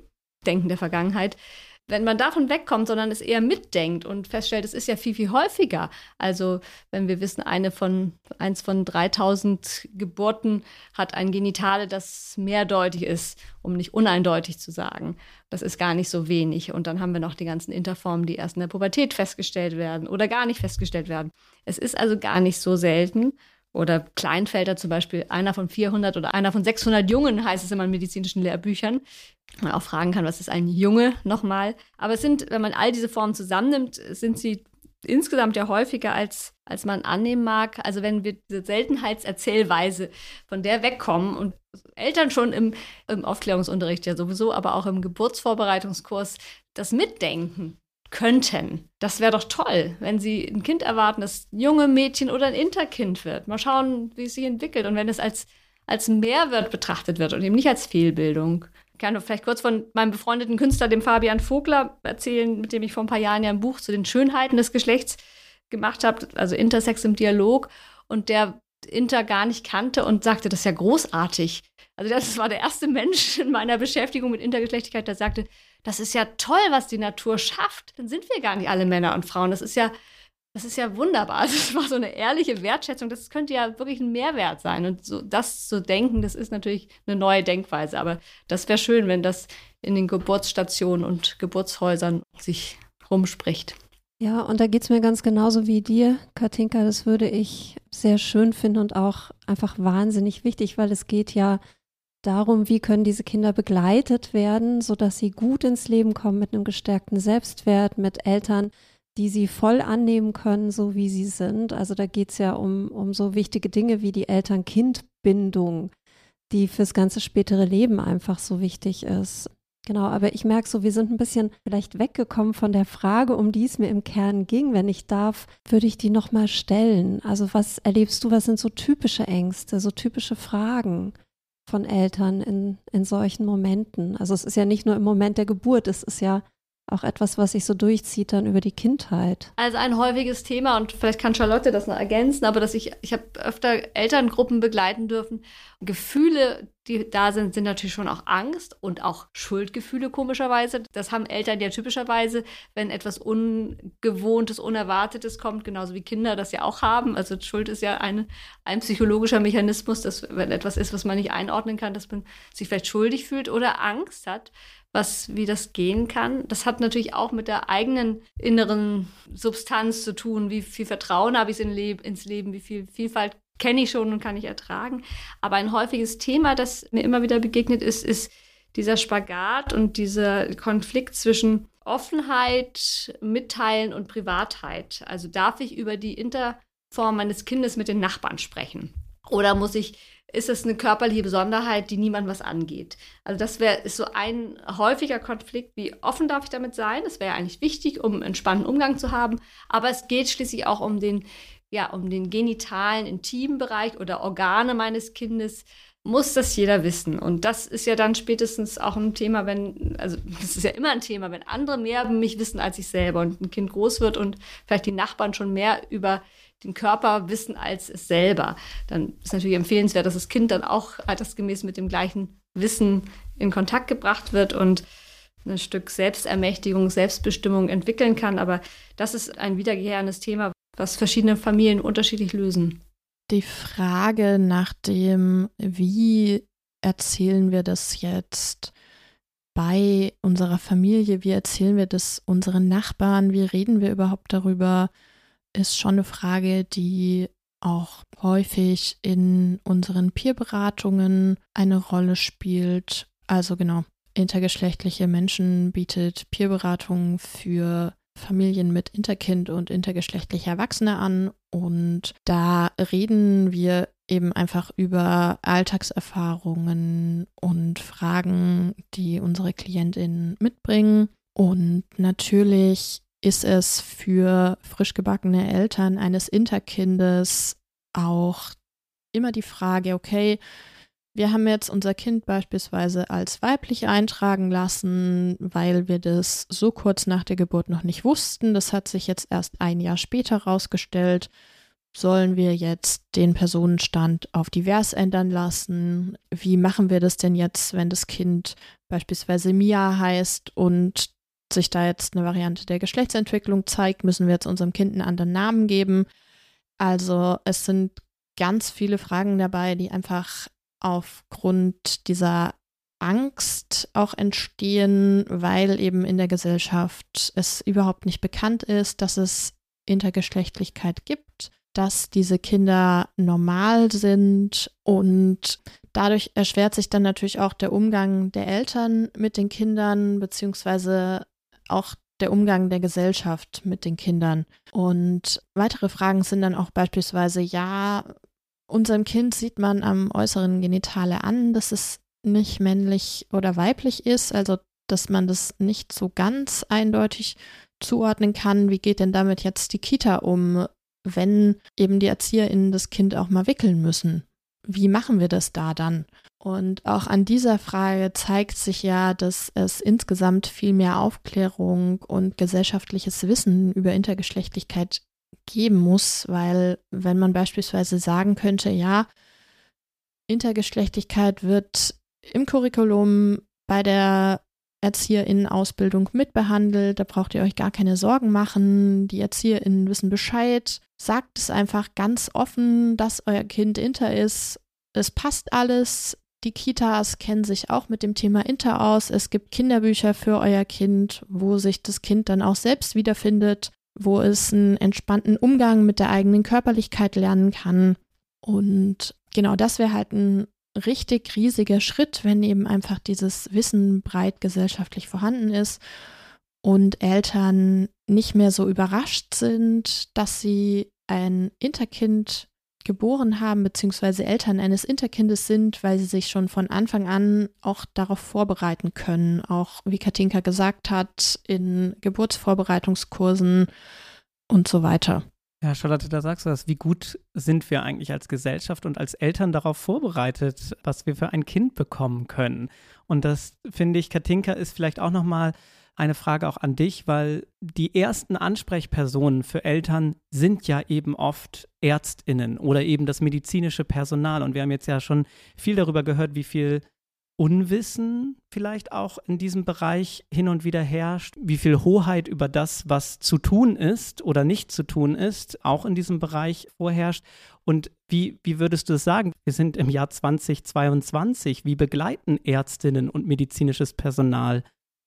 Denken der Vergangenheit. Wenn man davon wegkommt, sondern es eher mitdenkt und feststellt, es ist ja viel, viel häufiger. Also wenn wir wissen, eine von, eins von dreitausend Geburten hat ein Genitale, das mehrdeutig ist, um nicht uneindeutig zu sagen. Das ist gar nicht so wenig. Und dann haben wir noch die ganzen Interformen, die erst in der Pubertät festgestellt werden oder gar nicht festgestellt werden. Es ist also gar nicht so selten. Oder Kleinfelder zum Beispiel, einer von vierhundert oder einer von sechshundert Jungen, heißt es immer in medizinischen Lehrbüchern. Man auch fragen kann, was ist ein Junge nochmal. Aber es sind, wenn man all diese Formen zusammennimmt, sind sie insgesamt ja häufiger, als, als man annehmen mag. Also wenn wir diese Seltenheitserzählweise von der wegkommen und Eltern schon im, im Aufklärungsunterricht ja sowieso, aber auch im Geburtsvorbereitungskurs das mitdenken könnten. Das wäre doch toll, wenn Sie ein Kind erwarten, das ein junge Mädchen oder ein Interkind wird. Mal schauen, wie es sich entwickelt. Und wenn es als, als Mehrwert betrachtet wird und eben nicht als Fehlbildung. Ich kann vielleicht kurz von meinem befreundeten Künstler, dem Fabian Vogler, erzählen, mit dem ich vor ein paar Jahren ja ein Buch zu den Schönheiten des Geschlechts gemacht habe, also Intersex im Dialog. Und der Inter gar nicht kannte und sagte, das ist ja großartig. Also das war der erste Mensch in meiner Beschäftigung mit Intergeschlechtlichkeit, der sagte, das ist ja toll, was die Natur schafft. Dann sind wir gar nicht alle Männer und Frauen. Das ist ja, das ist ja wunderbar. Also es war so eine ehrliche Wertschätzung. Das könnte ja wirklich ein Mehrwert sein. Und so das zu denken, das ist natürlich eine neue Denkweise. Aber das wäre schön, wenn das in den Geburtsstationen und Geburtshäusern sich rumspricht. Ja, und da geht es mir ganz genauso wie dir, Katinka. Das würde ich sehr schön finden und auch einfach wahnsinnig wichtig, weil es geht ja darum, wie können diese Kinder begleitet werden, sodass sie gut ins Leben kommen mit einem gestärkten Selbstwert, mit Eltern, die sie voll annehmen können, so wie sie sind. Also da geht es ja um, um so wichtige Dinge wie die Eltern-Kind-Bindung, die fürs ganze spätere Leben einfach so wichtig ist. Genau, aber ich merke so, wir sind ein bisschen vielleicht weggekommen von der Frage, um die es mir im Kern ging. Wenn ich darf, würde ich die nochmal stellen. Also was erlebst du, was sind so typische Ängste, so typische Fragen von Eltern in, in solchen Momenten? Also es ist ja nicht nur im Moment der Geburt, es ist ja auch etwas, was sich so durchzieht dann über die Kindheit. Also ein häufiges Thema, und vielleicht kann Charlotte das noch ergänzen, aber dass ich, ich habe öfter Elterngruppen begleiten dürfen. Gefühle, die da sind, sind natürlich schon auch Angst und auch Schuldgefühle komischerweise. Das haben Eltern ja typischerweise, wenn etwas Ungewohntes, Unerwartetes kommt, genauso wie Kinder das ja auch haben. Also Schuld ist ja eine, ein psychologischer Mechanismus, dass wenn etwas ist, was man nicht einordnen kann, dass man sich vielleicht schuldig fühlt oder Angst hat, was, wie das gehen kann. Das hat natürlich auch mit der eigenen inneren Substanz zu tun. Wie viel Vertrauen habe ich in Leb- ins Leben, wie viel Vielfalt kenne ich schon und kann ich ertragen. Aber ein häufiges Thema, das mir immer wieder begegnet ist, ist dieser Spagat und dieser Konflikt zwischen Offenheit, Mitteilen und Privatheit. Also darf ich über die Interform meines Kindes mit den Nachbarn sprechen? Oder muss ich ist es eine körperliche Besonderheit, die niemandem was angeht. Also das wäre ist so ein häufiger Konflikt, wie offen darf ich damit sein? Das wäre eigentlich wichtig, um einen entspannten Umgang zu haben. Aber es geht schließlich auch um den, ja, um den genitalen, intimen Bereich oder Organe meines Kindes. Muss das jeder wissen. Und das ist ja dann spätestens auch ein Thema, wenn, also das ist ja immer ein Thema, wenn andere mehr über mich wissen als ich selber und ein Kind groß wird und vielleicht die Nachbarn schon mehr über den Körper wissen als es selber. Dann ist natürlich empfehlenswert, dass das Kind dann auch altersgemäß mit dem gleichen Wissen in Kontakt gebracht wird und ein Stück Selbstermächtigung, Selbstbestimmung entwickeln kann. Aber das ist ein wiederkehrendes Thema, was verschiedene Familien unterschiedlich lösen. Die Frage nach dem, wie erzählen wir das jetzt bei unserer Familie, wie erzählen wir das unseren Nachbarn, wie reden wir überhaupt darüber, ist schon eine Frage, die auch häufig in unseren Peerberatungen eine Rolle spielt. Also genau, intergeschlechtliche Menschen bietet Peerberatung für Familien mit Interkind und intergeschlechtliche Erwachsene an. Und da reden wir eben einfach über Alltagserfahrungen und Fragen, die unsere KlientInnen mitbringen. Und natürlich ist es für frisch gebackene Eltern eines Interkindes auch immer die Frage, okay, wir haben jetzt unser Kind beispielsweise als weiblich eintragen lassen, weil wir das so kurz nach der Geburt noch nicht wussten. Das hat sich jetzt erst ein Jahr später rausgestellt. sollen wir jetzt den Personenstand auf divers ändern lassen? Wie machen wir das denn jetzt, wenn das Kind beispielsweise Mia heißt und sich da jetzt eine Variante der Geschlechtsentwicklung zeigt? Müssen wir jetzt unserem Kind einen anderen Namen geben? Also es sind ganz viele Fragen dabei, die einfach aufgrund dieser Angst auch entstehen, weil eben in der Gesellschaft es überhaupt nicht bekannt ist, dass es Intergeschlechtlichkeit gibt, dass diese Kinder normal sind und dadurch erschwert sich dann natürlich auch der Umgang der Eltern mit den Kindern, beziehungsweise auch der Umgang der Gesellschaft mit den Kindern. Und weitere Fragen sind dann auch beispielsweise, ja, unserem Kind sieht man am äußeren Genitale an, dass es nicht männlich oder weiblich ist, also dass man das nicht so ganz eindeutig zuordnen kann. Wie geht denn damit jetzt die Kita um, wenn eben die ErzieherInnen das Kind auch mal wickeln müssen? Wie machen wir das da dann? Und auch an dieser Frage zeigt sich ja, dass es insgesamt viel mehr Aufklärung und gesellschaftliches Wissen über Intergeschlechtlichkeit geben muss, weil wenn man beispielsweise sagen könnte, ja, Intergeschlechtlichkeit wird im Curriculum bei der ErzieherInnen-Ausbildung mitbehandelt, da braucht ihr euch gar keine Sorgen machen, die ErzieherInnen wissen Bescheid, sagt es einfach ganz offen, dass euer Kind inter ist, es passt alles, die Kitas kennen sich auch mit dem Thema Inter aus, es gibt Kinderbücher für euer Kind, wo sich das Kind dann auch selbst wiederfindet, wo es einen entspannten Umgang mit der eigenen Körperlichkeit lernen kann und genau das wäre halt ein richtig riesiger Schritt, wenn eben einfach dieses Wissen breit gesellschaftlich vorhanden ist und Eltern nicht mehr so überrascht sind, dass sie ein Interkind geboren haben, beziehungsweise Eltern eines Interkindes sind, weil sie sich schon von Anfang an auch darauf vorbereiten können, auch wie Katinka gesagt hat, in Geburtsvorbereitungskursen und so weiter. Ja, Charlotte, da sagst du das. Wie gut sind wir eigentlich als Gesellschaft und als Eltern darauf vorbereitet, was wir für ein Kind bekommen können? Und das, finde ich, Katinka, ist vielleicht auch nochmal eine Frage auch an dich, weil die ersten Ansprechpersonen für Eltern sind ja eben oft ÄrztInnen oder eben das medizinische Personal. Und wir haben jetzt ja schon viel darüber gehört, wie viel Unwissen vielleicht auch in diesem Bereich hin und wieder herrscht, wie viel Hoheit über das, was zu tun ist oder nicht zu tun ist, auch in diesem Bereich vorherrscht. Und wie, wie würdest du es sagen? Wir sind im Jahr zweitausendzweiundzwanzig. Wie begleiten Ärztinnen und medizinisches Personal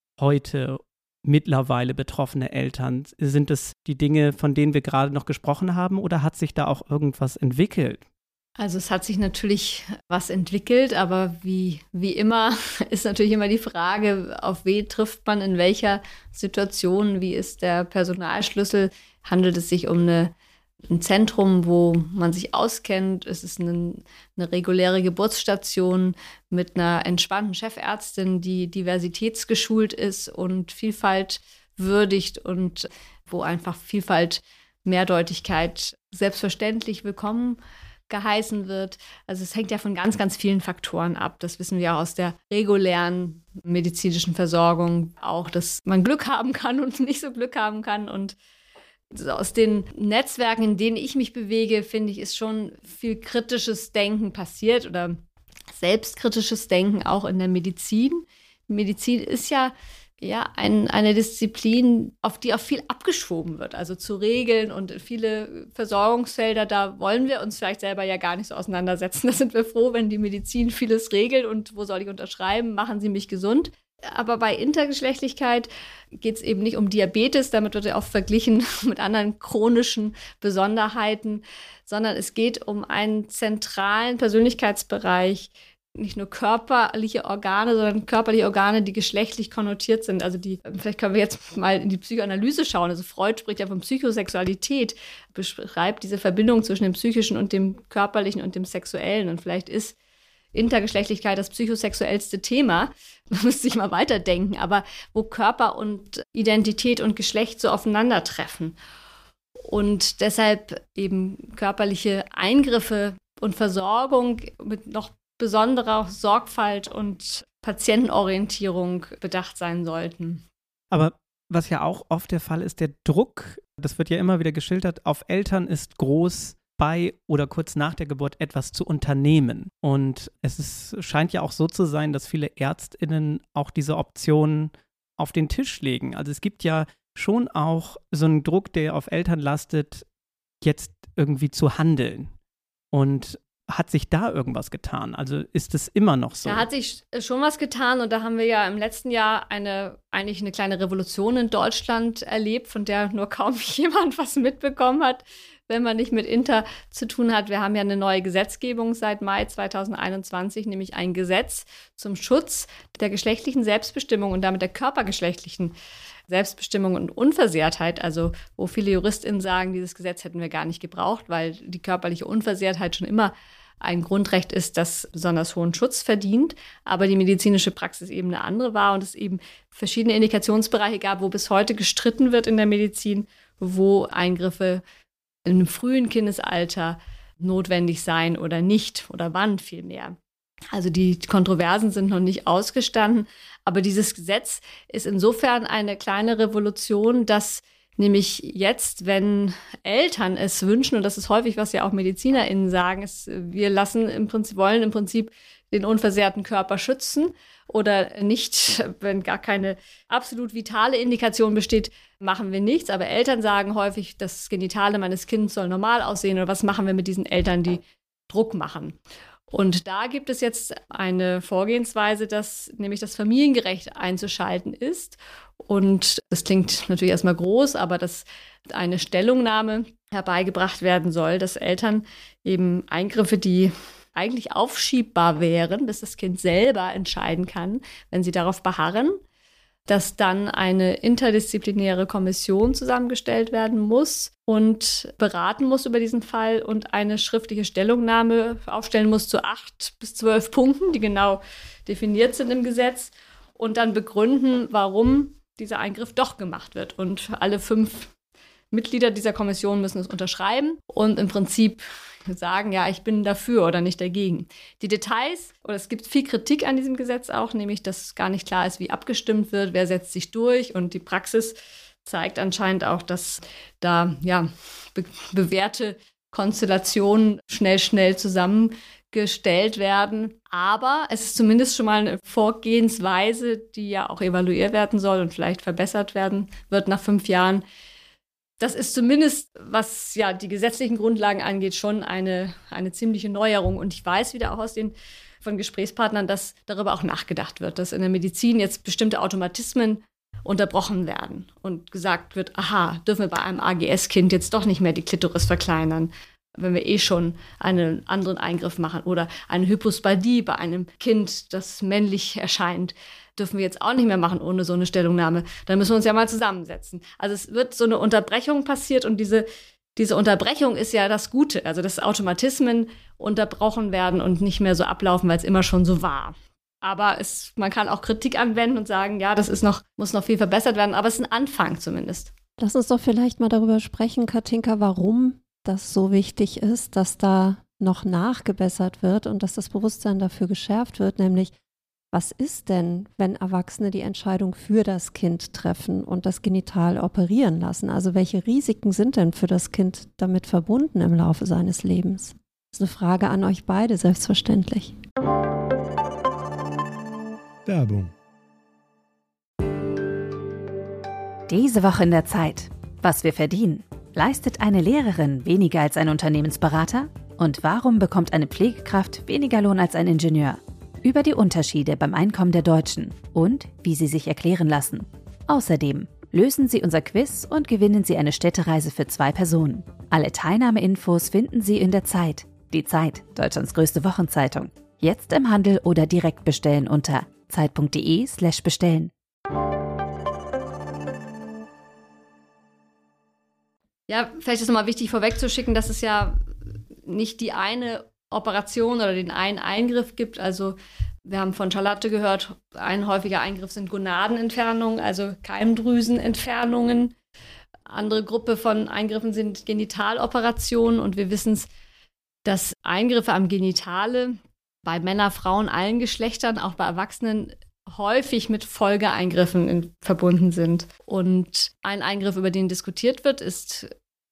heute mittlerweile betroffene Eltern? Sind es die Dinge, von denen wir gerade noch gesprochen haben, oder hat sich da auch irgendwas entwickelt? Also es hat sich natürlich was entwickelt, aber wie, wie immer ist natürlich immer die Frage, auf wen trifft man in welcher Situation, wie ist der Personalschlüssel, handelt es sich um eine, ein Zentrum, wo man sich auskennt, ist es eine, eine reguläre Geburtsstation mit einer entspannten Chefärztin, die diversitätsgeschult ist und Vielfalt würdigt und wo einfach Vielfalt, Mehrdeutigkeit selbstverständlich willkommen geheißen wird. Also es hängt ja von ganz, ganz vielen Faktoren ab. Das wissen wir auch aus der regulären medizinischen Versorgung auch, dass man Glück haben kann und nicht so Glück haben kann. Und aus den Netzwerken, in denen ich mich bewege, finde ich, ist schon viel kritisches Denken passiert oder selbstkritisches Denken auch in der Medizin. Medizin ist ja Ja, ein, eine Disziplin, auf die auch viel abgeschoben wird, also zu Regeln und viele Versorgungsfelder, da wollen wir uns vielleicht selber ja gar nicht so auseinandersetzen. Da sind wir froh, wenn die Medizin vieles regelt und wo soll ich unterschreiben, machen Sie mich gesund. Aber bei Intergeschlechtlichkeit geht es eben nicht um Diabetes, damit wird ja oft verglichen mit anderen chronischen Besonderheiten, sondern es geht um einen zentralen Persönlichkeitsbereich, nicht nur körperliche Organe, sondern körperliche Organe, die geschlechtlich konnotiert sind. Also die, vielleicht können wir jetzt mal in die Psychoanalyse schauen. Also Freud spricht ja von Psychosexualität, beschreibt diese Verbindung zwischen dem Psychischen und dem Körperlichen und dem Sexuellen. Und vielleicht ist Intergeschlechtlichkeit das psychosexuellste Thema. Man müsste sich mal weiterdenken, aber wo Körper und Identität und Geschlecht so aufeinandertreffen. Und deshalb eben körperliche Eingriffe und Versorgung mit noch besonderer Sorgfalt und Patientenorientierung bedacht sein sollten. Aber was ja auch oft der Fall ist, der Druck, das wird ja immer wieder geschildert, auf Eltern ist groß, bei oder kurz nach der Geburt etwas zu unternehmen. Und es ist, scheint ja auch so zu sein, dass viele ÄrztInnen auch diese Optionen auf den Tisch legen. Also es gibt ja schon auch so einen Druck, der auf Eltern lastet, jetzt irgendwie zu handeln. Und hat sich da irgendwas getan? Also ist es immer noch so? Da hat sich schon was getan und da haben wir ja im letzten Jahr eine, eigentlich eine kleine Revolution in Deutschland erlebt, von der nur kaum jemand was mitbekommen hat, wenn man nicht mit Inter zu tun hat. Wir haben ja eine neue Gesetzgebung seit Mai zweitausendeinundzwanzig, nämlich ein Gesetz zum Schutz der geschlechtlichen Selbstbestimmung und damit der körpergeschlechtlichen Selbstbestimmung und Unversehrtheit, also wo viele JuristInnen sagen, dieses Gesetz hätten wir gar nicht gebraucht, weil die körperliche Unversehrtheit schon immer ein Grundrecht ist, das besonders hohen Schutz verdient, aber die medizinische Praxis eben eine andere war und es eben verschiedene Indikationsbereiche gab, wo bis heute gestritten wird in der Medizin, wo Eingriffe im frühen Kindesalter notwendig sein oder nicht oder wann vielmehr. Also die Kontroversen sind noch nicht ausgestanden, aber dieses Gesetz ist insofern eine kleine Revolution, dass nämlich jetzt, wenn Eltern es wünschen, und das ist häufig, was ja auch MedizinerInnen sagen, ist, wir lassen im Prinzip, wollen im Prinzip den unversehrten Körper schützen oder nicht, wenn gar keine absolut vitale Indikation besteht, machen wir nichts. Aber Eltern sagen häufig, das Genitale meines Kindes soll normal aussehen oder was machen wir mit diesen Eltern, die Druck machen? Und da gibt es jetzt eine Vorgehensweise, dass nämlich das familiengerecht einzuschalten ist. Und das klingt natürlich erstmal groß, aber dass eine Stellungnahme herbeigebracht werden soll, dass Eltern eben Eingriffe, die eigentlich aufschiebbar wären, bis das Kind selber entscheiden kann, wenn sie darauf beharren, dass dann eine interdisziplinäre Kommission zusammengestellt werden muss und beraten muss über diesen Fall und eine schriftliche Stellungnahme aufstellen muss zu acht bis zwölf Punkten, die genau definiert sind im Gesetz und dann begründen, warum dieser Eingriff doch gemacht wird. Und alle fünf Mitglieder dieser Kommission müssen es unterschreiben und im Prinzip sagen, ja, ich bin dafür oder nicht dagegen. Die Details, oder es gibt viel Kritik an diesem Gesetz auch, nämlich, dass gar nicht klar ist, wie abgestimmt wird, wer setzt sich durch. Und die Praxis zeigt anscheinend auch, dass da ja be- bewährte Konstellationen schnell, schnell zusammengestellt werden. Aber es ist zumindest schon mal eine Vorgehensweise, die ja auch evaluiert werden soll und vielleicht verbessert werden wird nach fünf Jahren. Das ist zumindest, was ja die gesetzlichen Grundlagen angeht, schon eine, eine ziemliche Neuerung. Und ich weiß wieder auch aus den von Gesprächspartnern, dass darüber auch nachgedacht wird, dass in der Medizin jetzt bestimmte Automatismen unterbrochen werden und gesagt wird, aha, dürfen wir bei einem A G S-Kind jetzt doch nicht mehr die Klitoris verkleinern, wenn wir eh schon einen anderen Eingriff machen oder eine Hypospadie bei einem Kind, das männlich erscheint, dürfen wir jetzt auch nicht mehr machen ohne so eine Stellungnahme. Dann müssen wir uns ja mal zusammensetzen. Also es wird so eine Unterbrechung passiert und diese, diese Unterbrechung ist ja das Gute, also dass Automatismen unterbrochen werden und nicht mehr so ablaufen, weil es immer schon so war. Aber es, man kann auch Kritik anwenden und sagen, ja, das ist noch, muss noch viel verbessert werden, aber es ist ein Anfang zumindest. Lass uns doch vielleicht mal darüber sprechen, Katinka, warum das so wichtig ist, dass da noch nachgebessert wird und dass das Bewusstsein dafür geschärft wird, nämlich was ist denn, wenn Erwachsene die Entscheidung für das Kind treffen und das Genital operieren lassen? Also welche Risiken sind denn für das Kind damit verbunden im Laufe seines Lebens? Das ist eine Frage an euch beide, selbstverständlich. Werbung. Diese Woche in der Zeit. Was wir verdienen. Leistet eine Lehrerin weniger als ein Unternehmensberater? Und warum bekommt eine Pflegekraft weniger Lohn als ein Ingenieur? Über die Unterschiede beim Einkommen der Deutschen und wie sie sich erklären lassen. Außerdem lösen Sie unser Quiz und gewinnen Sie eine Städtereise für zwei Personen. Alle Teilnahmeinfos finden Sie in der Zeit. Die Zeit, Deutschlands größte Wochenzeitung. Jetzt im Handel oder direkt bestellen unter zeit.de slash bestellen. Ja, vielleicht ist nochmal wichtig vorwegzuschicken, dass es ja nicht die eine Operation oder den einen Eingriff gibt. Also wir haben von Charlotte gehört, ein häufiger Eingriff sind Gonadenentfernungen, also Keimdrüsenentfernungen. Andere Gruppe von Eingriffen sind Genitaloperationen und wir wissen es, dass Eingriffe am Genitale bei Männern, Frauen, allen Geschlechtern, auch bei Erwachsenen, häufig mit Folgeeingriffen in, verbunden sind. Und ein Eingriff, über den diskutiert wird, ist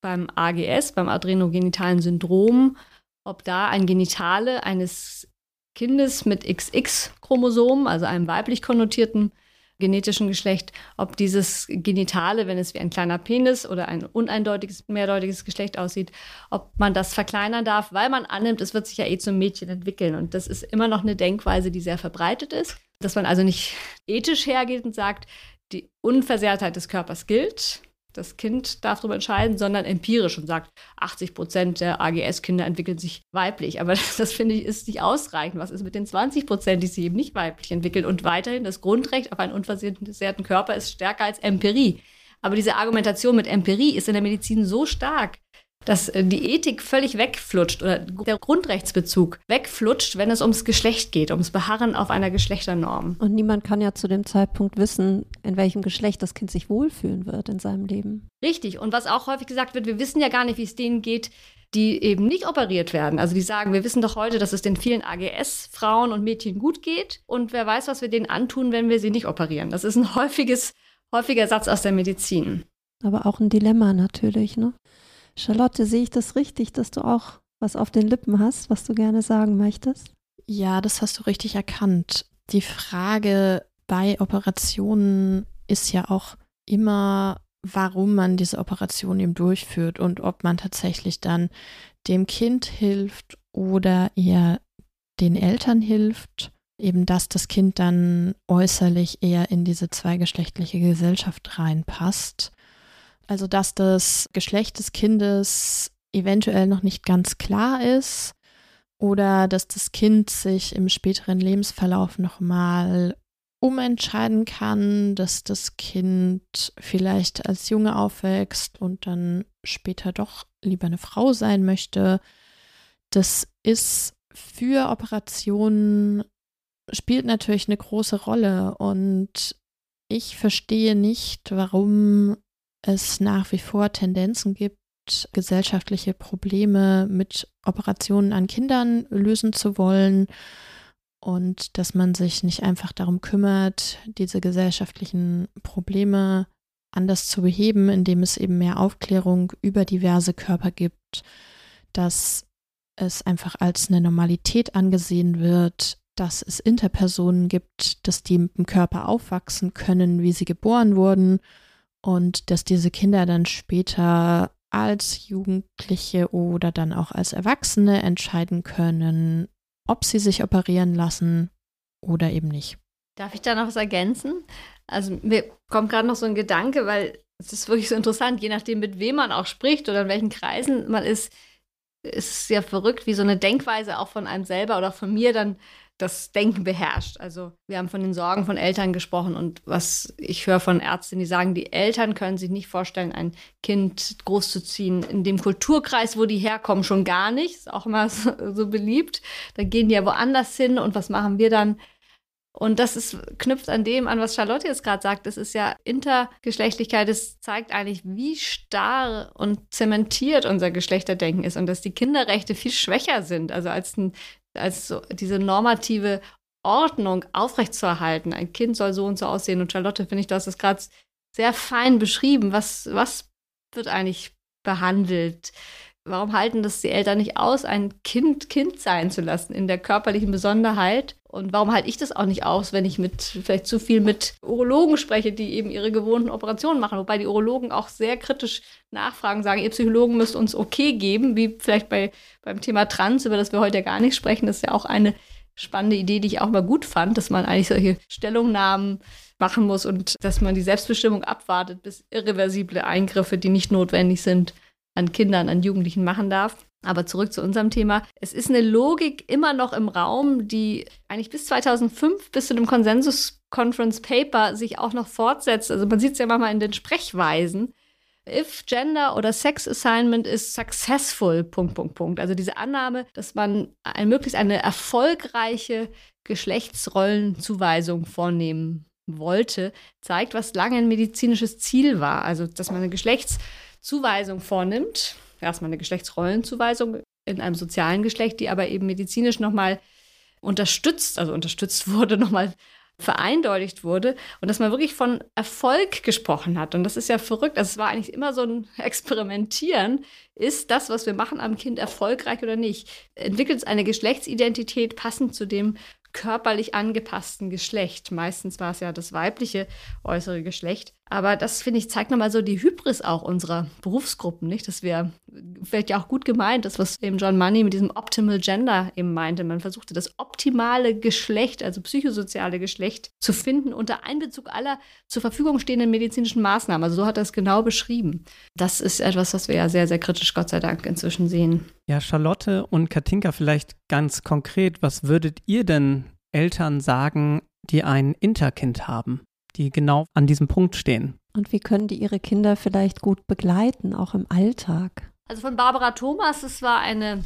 beim A G S, beim adrenogenitalen Syndrom, ob da ein Genitale eines Kindes mit X X-Chromosom, also einem weiblich konnotierten genetischen Geschlecht, ob dieses Genitale, wenn es wie ein kleiner Penis oder ein uneindeutiges, mehrdeutiges Geschlecht aussieht, ob man das verkleinern darf, weil man annimmt, es wird sich ja eh zum Mädchen entwickeln. Und das ist immer noch eine Denkweise, die sehr verbreitet ist, dass man also nicht ethisch hergeht und sagt, die Unversehrtheit des Körpers gilt, das Kind darf darüber entscheiden, sondern empirisch und sagt, achtzig Prozent der A G S-Kinder entwickeln sich weiblich. Aber das, das finde ich, ist nicht ausreichend. Was ist mit den zwanzig Prozent, die sich eben nicht weiblich entwickeln? Und weiterhin, das Grundrecht auf einen unversehrten Körper ist stärker als Empirie. Aber diese Argumentation mit Empirie ist in der Medizin so stark, dass die Ethik völlig wegflutscht oder der Grundrechtsbezug wegflutscht, wenn es ums Geschlecht geht, ums Beharren auf einer Geschlechternorm. Und niemand kann ja zu dem Zeitpunkt wissen, in welchem Geschlecht das Kind sich wohlfühlen wird in seinem Leben. Richtig. Und was auch häufig gesagt wird, wir wissen ja gar nicht, wie es denen geht, die eben nicht operiert werden. Also die sagen, wir wissen doch heute, dass es den vielen A G S-Frauen und Mädchen gut geht. Und wer weiß, was wir denen antun, wenn wir sie nicht operieren. Das ist ein häufiges, häufiger Satz aus der Medizin. Aber auch ein Dilemma natürlich, ne? Charlotte, sehe ich das richtig, dass du auch was auf den Lippen hast, was du gerne sagen möchtest? Ja, das hast du richtig erkannt. Die Frage bei Operationen ist ja auch immer, warum man diese Operation eben durchführt und ob man tatsächlich dann dem Kind hilft oder eher den Eltern hilft. Eben, dass das Kind dann äußerlich eher in diese zweigeschlechtliche Gesellschaft reinpasst. Also, dass das Geschlecht des Kindes eventuell noch nicht ganz klar ist oder dass das Kind sich im späteren Lebensverlauf nochmal umentscheiden kann, dass das Kind vielleicht als Junge aufwächst und dann später doch lieber eine Frau sein möchte. Das ist für Operationen, spielt natürlich eine große Rolle und ich verstehe nicht, warum es nach wie vor Tendenzen gibt, gesellschaftliche Probleme mit Operationen an Kindern lösen zu wollen und dass man sich nicht einfach darum kümmert, diese gesellschaftlichen Probleme anders zu beheben, indem es eben mehr Aufklärung über diverse Körper gibt, dass es einfach als eine Normalität angesehen wird, dass es Interpersonen gibt, dass die mit dem Körper aufwachsen können, wie sie geboren wurden. Und dass diese Kinder dann später als Jugendliche oder dann auch als Erwachsene entscheiden können, ob sie sich operieren lassen oder eben nicht. Darf ich da noch was ergänzen? Also mir kommt gerade noch so ein Gedanke, weil es ist wirklich so interessant, je nachdem, mit wem man auch spricht oder in welchen Kreisen man ist, ist es ja verrückt, wie so eine Denkweise auch von einem selber oder von mir dann das Denken beherrscht. Also wir haben von den Sorgen von Eltern gesprochen und was ich höre von Ärztinnen, die sagen, die Eltern können sich nicht vorstellen, ein Kind großzuziehen in dem Kulturkreis, wo die herkommen, schon gar nicht. Ist auch immer so, so beliebt. Da gehen die ja woanders hin und was machen wir dann? Und das ist, knüpft an dem an, was Charlotte jetzt gerade sagt. Das ist ja Intergeschlechtlichkeit. Das zeigt eigentlich, wie starr und zementiert unser Geschlechterdenken ist und dass die Kinderrechte viel schwächer sind, also als ein als so diese normative Ordnung aufrechtzuerhalten. Ein Kind soll so und so aussehen. Und Charlotte, finde ich, du hast es gerade sehr fein beschrieben. Was, was wird eigentlich behandelt? Warum halten das die Eltern nicht aus, ein Kind Kind sein zu lassen in der körperlichen Besonderheit? Und warum halte ich das auch nicht aus, wenn ich mit vielleicht zu viel mit Urologen spreche, die eben ihre gewohnten Operationen machen? Wobei die Urologen auch sehr kritisch nachfragen, sagen, ihr Psychologen müsst uns okay geben, wie vielleicht bei, beim Thema Trans, über das wir heute ja gar nicht sprechen. Das ist ja auch eine spannende Idee, die ich auch mal gut fand, dass man eigentlich solche Stellungnahmen machen muss und dass man die Selbstbestimmung abwartet, bis irreversible Eingriffe, die nicht notwendig sind, an Kindern, an Jugendlichen machen darf. Aber zurück zu unserem Thema. Es ist eine Logik immer noch im Raum, die eigentlich bis zweitausendfünf, bis zu dem Consensus-Conference-Paper sich auch noch fortsetzt. Also man sieht es ja manchmal in den Sprechweisen. If Gender oder Sex Assignment is successful, Punkt, Punkt, Punkt. Also diese Annahme, dass man ein, möglichst eine erfolgreiche Geschlechtsrollenzuweisung vornehmen wollte, zeigt, was lange ein medizinisches Ziel war. Also dass man eine Geschlechtszuweisung vornimmt, erstmal eine Geschlechtsrollenzuweisung in einem sozialen Geschlecht, die aber eben medizinisch nochmal unterstützt, also unterstützt wurde, nochmal vereindeutigt wurde und dass man wirklich von Erfolg gesprochen hat. Und das ist ja verrückt. Also es war eigentlich immer so ein Experimentieren. Ist das, was wir machen am Kind, erfolgreich oder nicht? Entwickelt es eine Geschlechtsidentität passend zu dem körperlich angepassten Geschlecht? Meistens war es ja das weibliche äußere Geschlecht. Aber das, finde ich, zeigt nochmal so die Hybris auch unserer Berufsgruppen, nicht? Dass wir, vielleicht ja auch gut gemeint, das, was eben John Money mit diesem Optimal Gender eben meinte. Man versuchte das optimale Geschlecht, also psychosoziale Geschlecht, zu finden unter Einbezug aller zur Verfügung stehenden medizinischen Maßnahmen. Also so hat er es genau beschrieben. Das ist etwas, was wir ja sehr, sehr kritisch, Gott sei Dank, inzwischen sehen. Ja, Charlotte und Katinka, vielleicht ganz konkret, was würdet ihr denn Eltern sagen, die ein Interkind haben, die genau an diesem Punkt stehen? Und wie können die ihre Kinder vielleicht gut begleiten, auch im Alltag? Also von Barbara Thomas, es war eine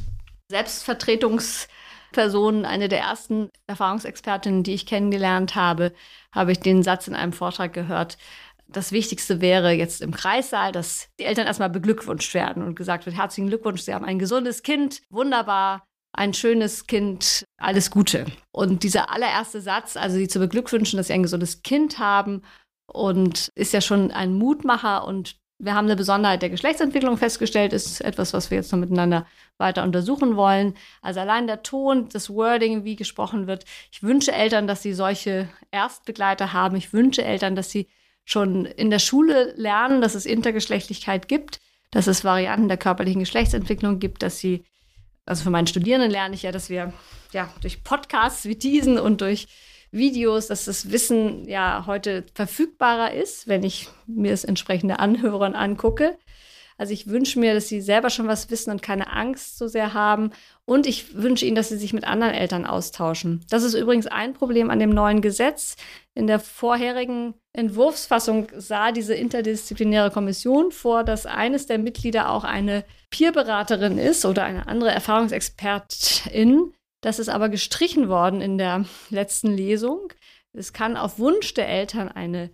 Selbstvertretungsperson, eine der ersten Erfahrungsexpertinnen, die ich kennengelernt habe, habe ich den Satz in einem Vortrag gehört: Das Wichtigste wäre jetzt im Kreissaal, dass die Eltern erstmal beglückwünscht werden und gesagt wird: Herzlichen Glückwunsch, Sie haben ein gesundes Kind, wunderbar, ein schönes Kind, alles Gute. Und dieser allererste Satz, also sie zu beglückwünschen, dass sie ein gesundes Kind haben, und ist ja schon ein Mutmacher. Und wir haben eine Besonderheit der Geschlechtsentwicklung festgestellt, ist etwas, was wir jetzt noch miteinander weiter untersuchen wollen. Also allein der Ton, das Wording, wie gesprochen wird. Ich wünsche Eltern, dass sie solche Erstbegleiter haben. Ich wünsche Eltern, dass sie schon in der Schule lernen, dass es Intergeschlechtlichkeit gibt, dass es Varianten der körperlichen Geschlechtsentwicklung gibt, dass sie, also für meine Studierenden lerne ich ja, dass wir ja durch Podcasts wie diesen und durch Videos, dass das Wissen ja heute verfügbarer ist, wenn ich mir das entsprechende anhöre und angucke. Also ich wünsche mir, dass sie selber schon was wissen und keine Angst so sehr haben. Und ich wünsche ihnen, dass sie sich mit anderen Eltern austauschen. Das ist übrigens ein Problem an dem neuen Gesetz. In der vorherigen Entwurfsfassung sah diese interdisziplinäre Kommission vor, dass eines der Mitglieder auch eine Peerberaterin ist oder eine andere Erfahrungsexpertin. Das ist aber gestrichen worden in der letzten Lesung. Es kann auf Wunsch der Eltern eine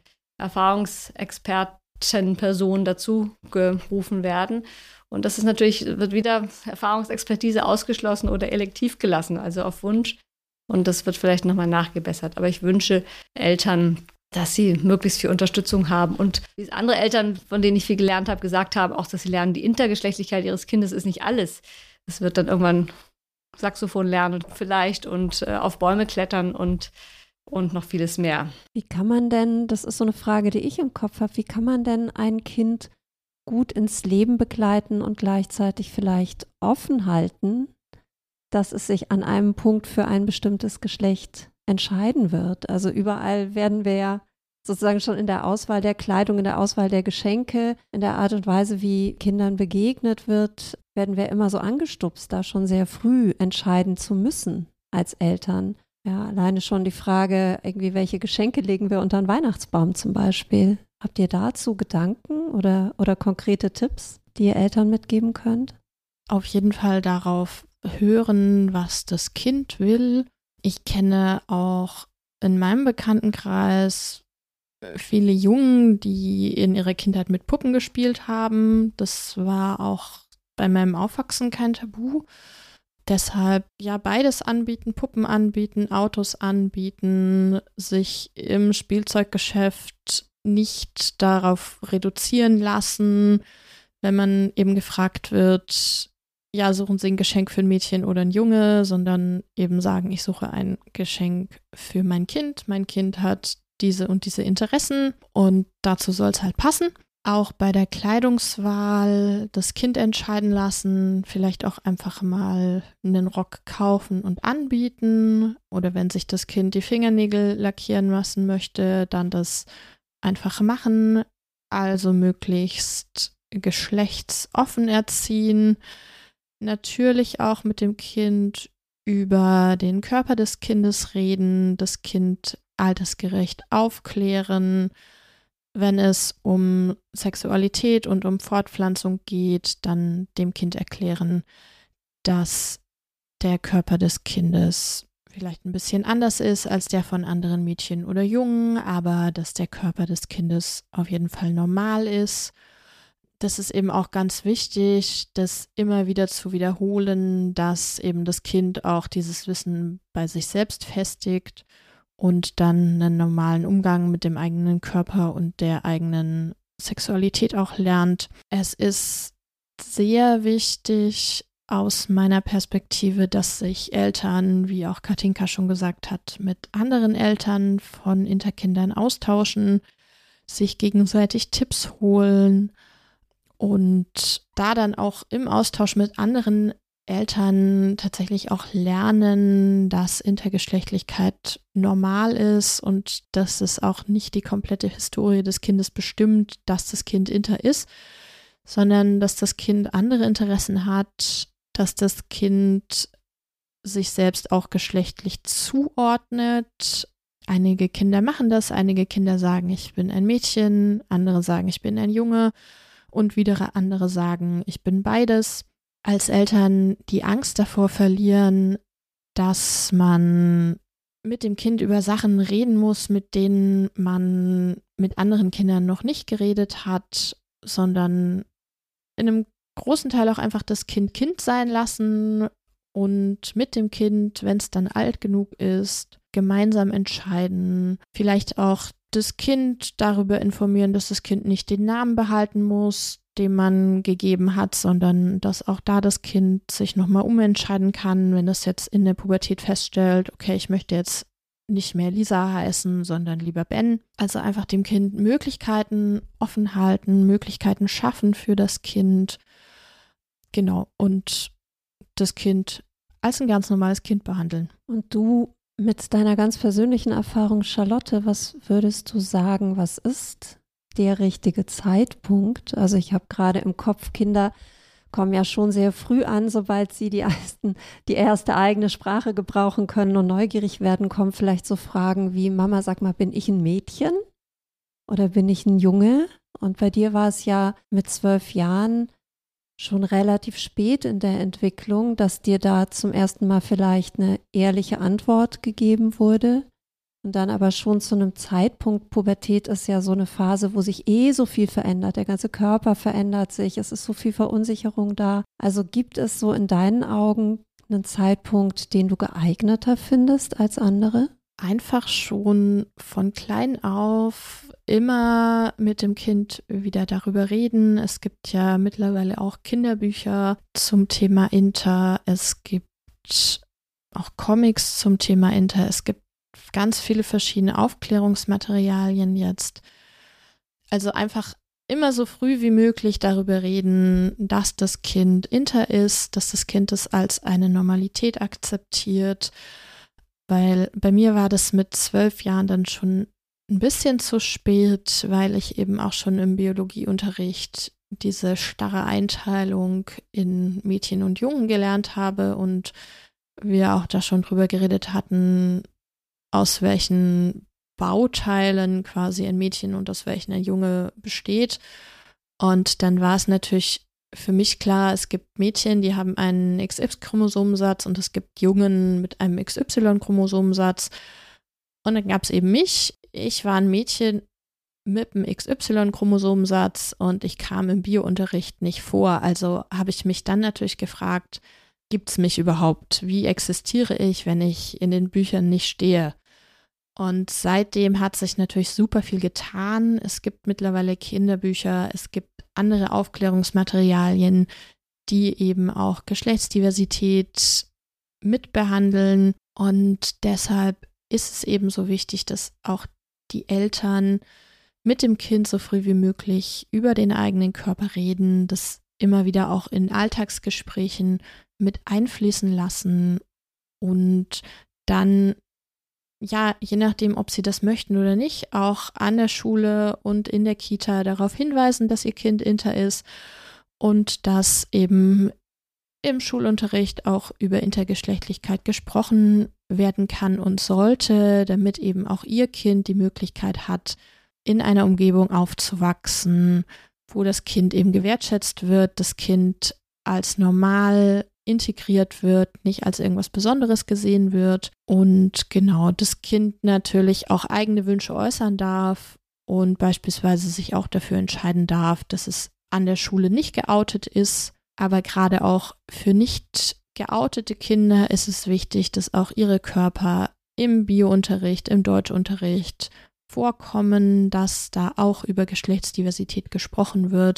Erfahrungsexpertenperson dazu gerufen werden. Und das ist natürlich, wird wieder Erfahrungsexpertise ausgeschlossen oder elektiv gelassen, also auf Wunsch. Und das wird vielleicht nochmal nachgebessert. Aber ich wünsche Eltern, dass sie möglichst viel Unterstützung haben. Und wie andere Eltern, von denen ich viel gelernt habe, gesagt haben, auch, dass sie lernen, die Intergeschlechtlichkeit ihres Kindes ist nicht alles. Es wird dann irgendwann Saxophon lernen vielleicht und äh, auf Bäume klettern und, und noch vieles mehr. Wie kann man denn, das ist so eine Frage, die ich im Kopf habe, wie kann man denn ein Kind gut ins Leben begleiten und gleichzeitig vielleicht offen halten, dass es sich an einem Punkt für ein bestimmtes Geschlecht entscheiden wird? Also überall werden wir ja sozusagen schon in der Auswahl der Kleidung, in der Auswahl der Geschenke, in der Art und Weise, wie Kindern begegnet wird, werden wir immer so angestupst, da schon sehr früh entscheiden zu müssen als Eltern. Ja, alleine schon die Frage, irgendwie, welche Geschenke legen wir unter den Weihnachtsbaum zum Beispiel. Habt ihr dazu Gedanken oder, oder konkrete Tipps, die ihr Eltern mitgeben könnt? Auf jeden Fall darauf hören, was das Kind will. Ich kenne auch in meinem Bekanntenkreis viele Jungen, die in ihrer Kindheit mit Puppen gespielt haben. Das war auch bei meinem Aufwachsen kein Tabu. Deshalb ja beides anbieten, Puppen anbieten, Autos anbieten, sich im Spielzeuggeschäft nicht darauf reduzieren lassen, wenn man eben gefragt wird, ja, suchen Sie ein Geschenk für ein Mädchen oder ein Junge, sondern eben sagen, ich suche ein Geschenk für mein Kind. Mein Kind hat diese und diese Interessen und dazu soll es halt passen. Auch bei der Kleidungswahl das Kind entscheiden lassen, vielleicht auch einfach mal einen Rock kaufen und anbieten. Oder wenn sich das Kind die Fingernägel lackieren lassen möchte, dann das einfach machen. Also möglichst geschlechtsoffen erziehen. Natürlich auch mit dem Kind über den Körper des Kindes reden, das Kind altersgerecht aufklären. Wenn es um Sexualität und um Fortpflanzung geht, dann dem Kind erklären, dass der Körper des Kindes vielleicht ein bisschen anders ist als der von anderen Mädchen oder Jungen, aber dass der Körper des Kindes auf jeden Fall normal ist. Das ist eben auch ganz wichtig, das immer wieder zu wiederholen, dass eben das Kind auch dieses Wissen bei sich selbst festigt und dann einen normalen Umgang mit dem eigenen Körper und der eigenen Sexualität auch lernt. Es ist sehr wichtig aus meiner Perspektive, dass sich Eltern, wie auch Katinka schon gesagt hat, mit anderen Eltern von Interkindern austauschen, sich gegenseitig Tipps holen und da dann auch im Austausch mit anderen Eltern tatsächlich auch lernen, dass Intergeschlechtlichkeit normal ist und dass es auch nicht die komplette Historie des Kindes bestimmt, dass das Kind inter ist, sondern dass das Kind andere Interessen hat, dass das Kind sich selbst auch geschlechtlich zuordnet. Einige Kinder machen das, einige Kinder sagen, ich bin ein Mädchen, andere sagen, ich bin ein Junge und wieder andere sagen, ich bin beides. Als Eltern die Angst davor verlieren, dass man mit dem Kind über Sachen reden muss, mit denen man mit anderen Kindern noch nicht geredet hat, sondern in einem großen Teil auch einfach das Kind Kind sein lassen und mit dem Kind, wenn es dann alt genug ist, gemeinsam entscheiden. Vielleicht auch das Kind darüber informieren, dass das Kind nicht den Namen behalten muss, den man gegeben hat, sondern dass auch da das Kind sich nochmal umentscheiden kann, wenn es jetzt in der Pubertät feststellt, okay, ich möchte jetzt nicht mehr Lisa heißen, sondern lieber Ben. Also einfach dem Kind Möglichkeiten offen halten, Möglichkeiten schaffen für das Kind. Genau, und das Kind als ein ganz normales Kind behandeln. Und du mit deiner ganz persönlichen Erfahrung, Charlotte, was würdest du sagen, was ist der richtige Zeitpunkt? Also ich habe gerade im Kopf, Kinder kommen ja schon sehr früh an, sobald sie die, ersten, die erste eigene Sprache gebrauchen können und neugierig werden, kommen vielleicht so Fragen wie, Mama, sag mal, bin ich ein Mädchen oder bin ich ein Junge? Und bei dir war es ja mit zwölf Jahren schon relativ spät in der Entwicklung, dass dir da zum ersten Mal vielleicht eine ehrliche Antwort gegeben wurde. Und dann aber schon zu einem Zeitpunkt, Pubertät ist ja so eine Phase, wo sich eh so viel verändert, der ganze Körper verändert sich, es ist so viel Verunsicherung da. Also gibt es so in deinen Augen einen Zeitpunkt, den du geeigneter findest als andere? Einfach schon von klein auf immer mit dem Kind wieder darüber reden. Es gibt ja mittlerweile auch Kinderbücher zum Thema Inter. Es gibt auch Comics zum Thema Inter. Es gibt ganz viele verschiedene Aufklärungsmaterialien jetzt. Also einfach immer so früh wie möglich darüber reden, dass das Kind inter ist, dass das Kind es als eine Normalität akzeptiert. Weil bei mir war das mit zwölf Jahren dann schon ein bisschen zu spät, weil ich eben auch schon im Biologieunterricht diese starre Einteilung in Mädchen und Jungen gelernt habe und wir auch da schon drüber geredet hatten, aus welchen Bauteilen quasi ein Mädchen und aus welchen ein Junge besteht. Und dann war es natürlich für mich klar, es gibt Mädchen, die haben einen X Y-Chromosomensatz und es gibt Jungen mit einem X Y-Chromosomensatz. Und dann gab es eben mich. Ich war ein Mädchen mit einem X Y-Chromosomensatz und ich kam im Biounterricht nicht vor. Also habe ich mich dann natürlich gefragt, gibt es mich überhaupt? Wie existiere ich, wenn ich in den Büchern nicht stehe? Und seitdem hat sich natürlich super viel getan. Es gibt mittlerweile Kinderbücher, es gibt andere Aufklärungsmaterialien, die eben auch Geschlechtsdiversität mitbehandeln. Und deshalb ist es eben so wichtig, dass auch die Eltern mit dem Kind so früh wie möglich über den eigenen Körper reden, das immer wieder auch in Alltagsgesprächen mit einfließen lassen und dann, ja, je nachdem, ob sie das möchten oder nicht, auch an der Schule und in der Kita darauf hinweisen, dass ihr Kind inter ist und dass eben im Schulunterricht auch über Intergeschlechtlichkeit gesprochen werden kann und sollte, damit eben auch ihr Kind die Möglichkeit hat, in einer Umgebung aufzuwachsen, wo das Kind eben gewertschätzt wird, das Kind als normal integriert wird, nicht als irgendwas Besonderes gesehen wird und genau, das Kind natürlich auch eigene Wünsche äußern darf und beispielsweise sich auch dafür entscheiden darf, dass es an der Schule nicht geoutet ist, aber gerade auch für nicht geoutete Kinder ist es wichtig, dass auch ihre Körper im Biounterricht, im Deutschunterricht vorkommen, dass da auch über Geschlechtsdiversität gesprochen wird,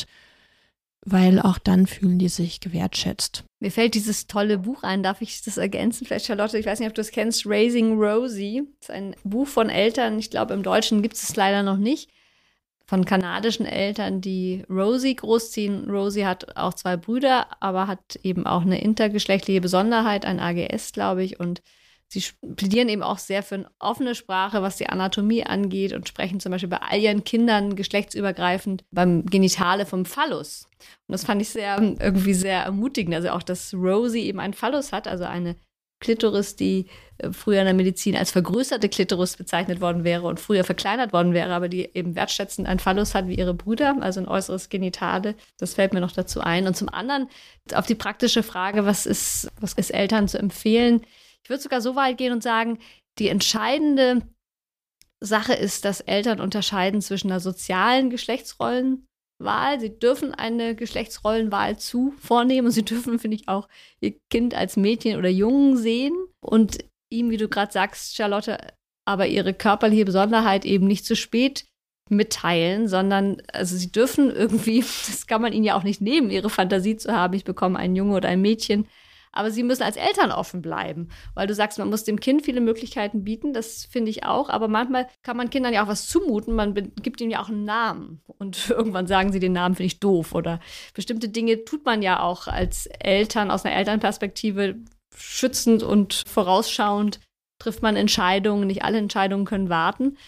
weil auch dann fühlen die sich gewertschätzt. Mir fällt dieses tolle Buch ein, darf ich das ergänzen? Vielleicht, Charlotte, ich weiß nicht, ob du es kennst, Raising Rosie. Das ist ein Buch von Eltern, ich glaube, im Deutschen gibt es es leider noch nicht, von kanadischen Eltern, die Rosie großziehen. Rosie hat auch zwei Brüder, aber hat eben auch eine intergeschlechtliche Besonderheit, ein A G S, glaube ich, und sie plädieren eben auch sehr für eine offene Sprache, was die Anatomie angeht und sprechen zum Beispiel bei all ihren Kindern geschlechtsübergreifend beim Genitale vom Phallus. Und das fand ich sehr, irgendwie sehr ermutigend. Also auch, dass Rosie eben einen Phallus hat, also eine Klitoris, die früher in der Medizin als vergrößerte Klitoris bezeichnet worden wäre und früher verkleinert worden wäre, aber die eben wertschätzend einen Phallus hat wie ihre Brüder, also ein äußeres Genitale. Das fällt mir noch dazu ein. Und zum anderen auf die praktische Frage, was ist, was ist Eltern zu empfehlen? Ich würde sogar so weit gehen und sagen, die entscheidende Sache ist, dass Eltern unterscheiden zwischen einer sozialen Geschlechtsrollenwahl. Sie dürfen eine Geschlechtsrollenwahl zu vornehmen und sie dürfen, finde ich, auch ihr Kind als Mädchen oder Jungen sehen und ihm, wie du gerade sagst, Charlotte, aber ihre körperliche Besonderheit eben nicht zu spät mitteilen, sondern also sie dürfen irgendwie, das kann man ihnen ja auch nicht nehmen, ihre Fantasie zu haben, ich bekomme einen Junge oder ein Mädchen. Aber sie müssen als Eltern offen bleiben, weil du sagst, man muss dem Kind viele Möglichkeiten bieten, das finde ich auch. Aber manchmal kann man Kindern ja auch was zumuten, man gibt ihnen ja auch einen Namen. Und irgendwann sagen sie, den Namen finde ich doof. Oder bestimmte Dinge tut man ja auch als Eltern, aus einer Elternperspektive schützend und vorausschauend trifft man Entscheidungen. Nicht alle Entscheidungen können warten.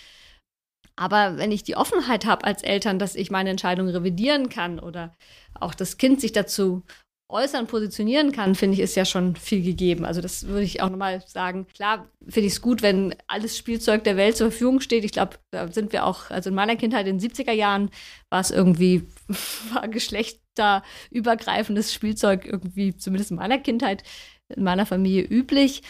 Aber wenn ich die Offenheit habe als Eltern, dass ich meine Entscheidung revidieren kann oder auch das Kind sich dazu äußern, positionieren kann, finde ich, ist ja schon viel gegeben. Also das würde ich auch nochmal sagen. Klar finde ich es gut, wenn alles Spielzeug der Welt zur Verfügung steht. Ich glaube, da sind wir auch, also in meiner Kindheit in den siebziger Jahren war es irgendwie, war geschlechterübergreifendes Spielzeug irgendwie, zumindest in meiner Kindheit, in meiner Familie üblich.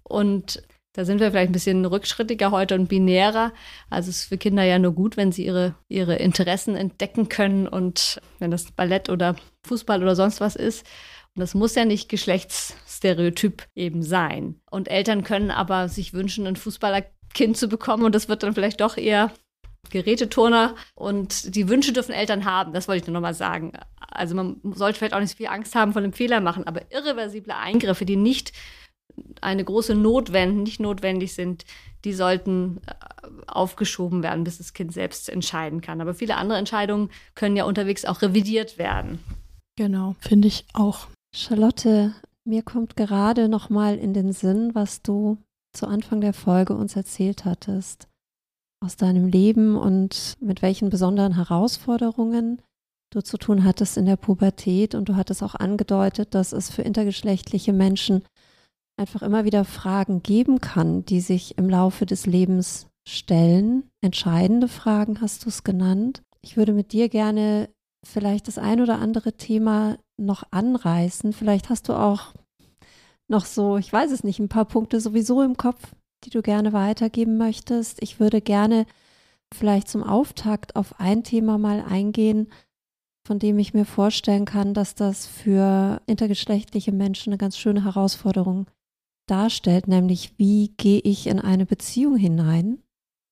Und da sind wir vielleicht ein bisschen rückschrittiger heute und binärer. Also es ist für Kinder ja nur gut, wenn sie ihre, ihre Interessen entdecken können und wenn das Ballett oder Fußball oder sonst was ist. Und das muss ja nicht Geschlechtsstereotyp eben sein. Und Eltern können aber sich wünschen, ein Fußballerkind zu bekommen und das wird dann vielleicht doch eher Geräteturner. Und die Wünsche dürfen Eltern haben, das wollte ich nur noch mal sagen. Also man sollte vielleicht auch nicht so viel Angst haben vor einem Fehler machen, aber irreversible Eingriffe, die nicht eine große Notwendig, nicht notwendig sind, die sollten aufgeschoben werden, bis das Kind selbst entscheiden kann. Aber viele andere Entscheidungen können ja unterwegs auch revidiert werden. Genau, finde ich auch. Charlotte, mir kommt gerade noch mal in den Sinn, was du zu Anfang der Folge uns erzählt hattest, aus deinem Leben und mit welchen besonderen Herausforderungen du zu tun hattest in der Pubertät. Und du hattest auch angedeutet, dass es für intergeschlechtliche Menschen einfach immer wieder Fragen geben kann, die sich im Laufe des Lebens stellen. Entscheidende Fragen hast du es genannt. Ich würde mit dir gerne vielleicht das ein oder andere Thema noch anreißen. Vielleicht hast du auch noch so, ich weiß es nicht, ein paar Punkte sowieso im Kopf, die du gerne weitergeben möchtest. Ich würde gerne vielleicht zum Auftakt auf ein Thema mal eingehen, von dem ich mir vorstellen kann, dass das für intergeschlechtliche Menschen eine ganz schöne Herausforderung darstellt, nämlich wie gehe ich in eine Beziehung hinein?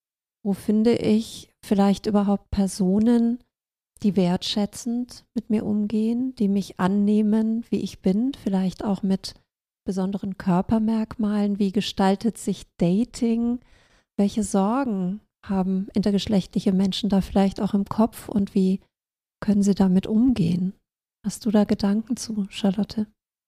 Wo finde ich vielleicht überhaupt Personen, die wertschätzend mit mir umgehen, die mich annehmen, wie ich bin, vielleicht auch mit besonderen Körpermerkmalen? Wie gestaltet sich Dating? Welche Sorgen haben intergeschlechtliche Menschen da vielleicht auch im Kopf und wie können sie damit umgehen? Hast du da Gedanken zu, Charlotte?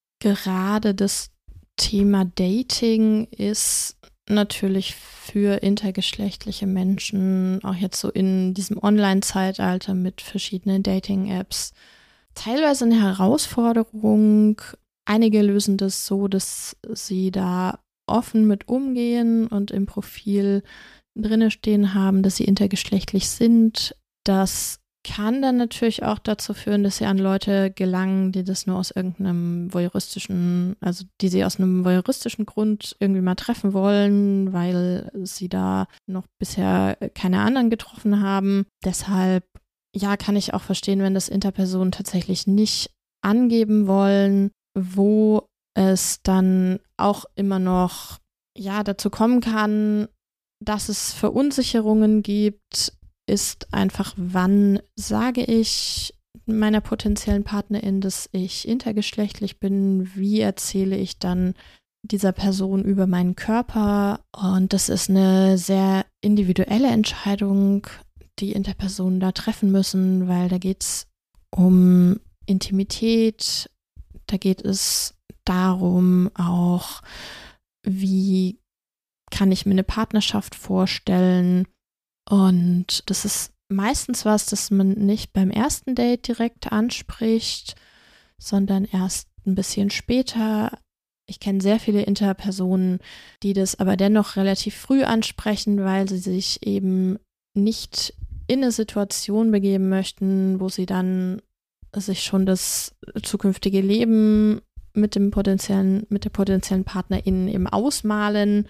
Gerade das Thema Dating ist natürlich für intergeschlechtliche Menschen, auch jetzt so in diesem Online-Zeitalter mit verschiedenen Dating-Apps, teilweise eine Herausforderung. Einige lösen das so, dass sie da offen mit umgehen und im Profil drinne stehen haben, dass sie intergeschlechtlich sind. Das kann dann natürlich auch dazu führen, dass sie an Leute gelangen, die das nur aus irgendeinem voyeuristischen, also die sie aus einem voyeuristischen Grund irgendwie mal treffen wollen, weil sie da noch bisher keine anderen getroffen haben. Deshalb, ja, kann ich auch verstehen, wenn das Interpersonen tatsächlich nicht angeben wollen, wo es dann auch immer noch ja dazu kommen kann, dass es Verunsicherungen gibt, ist einfach, wann sage ich meiner potenziellen Partnerin, dass ich intergeschlechtlich bin, wie erzähle ich dann dieser Person über meinen Körper. Und das ist eine sehr individuelle Entscheidung, die Interpersonen da treffen müssen, weil da geht es um Intimität, da geht es darum auch, wie kann ich mir eine Partnerschaft vorstellen. Und das ist meistens was, das man nicht beim ersten Date direkt anspricht, sondern erst ein bisschen später. Ich kenne sehr viele Interpersonen, die das aber dennoch relativ früh ansprechen, weil sie sich eben nicht in eine Situation begeben möchten, wo sie dann sich schon das zukünftige Leben mit dem potenziellen, mit der potenziellen Partnerin eben ausmalen,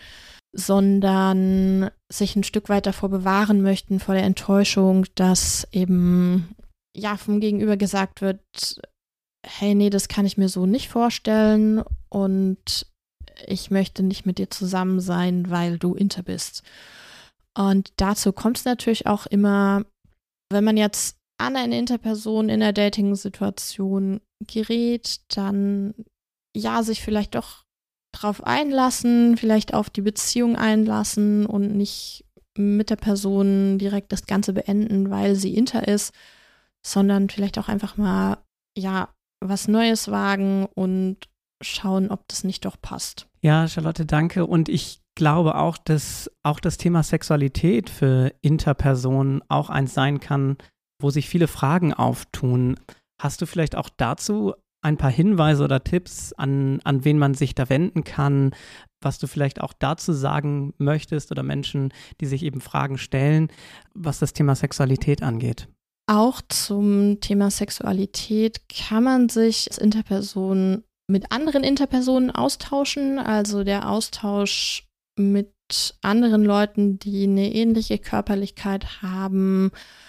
sondern sich ein Stück weit davor bewahren möchten, vor der Enttäuschung, dass eben ja vom Gegenüber gesagt wird, hey, nee, das kann ich mir so nicht vorstellen und ich möchte nicht mit dir zusammen sein, weil du inter bist. Und dazu kommt es natürlich auch immer, wenn man jetzt an eine Interperson in der Dating-Situation gerät, dann ja, sich vielleicht doch drauf einlassen, vielleicht auf die Beziehung einlassen und nicht mit der Person direkt das Ganze beenden, weil sie inter ist, sondern vielleicht auch einfach mal, ja, was Neues wagen und schauen, ob das nicht doch passt. Ja, Charlotte, danke. Und ich glaube auch, dass auch das Thema Sexualität für Interpersonen auch eins sein kann, wo sich viele Fragen auftun. Hast du vielleicht auch dazu ein paar Hinweise oder Tipps, an, an wen man sich da wenden kann, was du vielleicht auch dazu sagen möchtest oder Menschen, die sich eben Fragen stellen, was das Thema Sexualität angeht? Auch zum Thema Sexualität kann man sich als Interperson mit anderen Interpersonen austauschen. Also der Austausch mit anderen Leuten, die eine ähnliche Körperlichkeit haben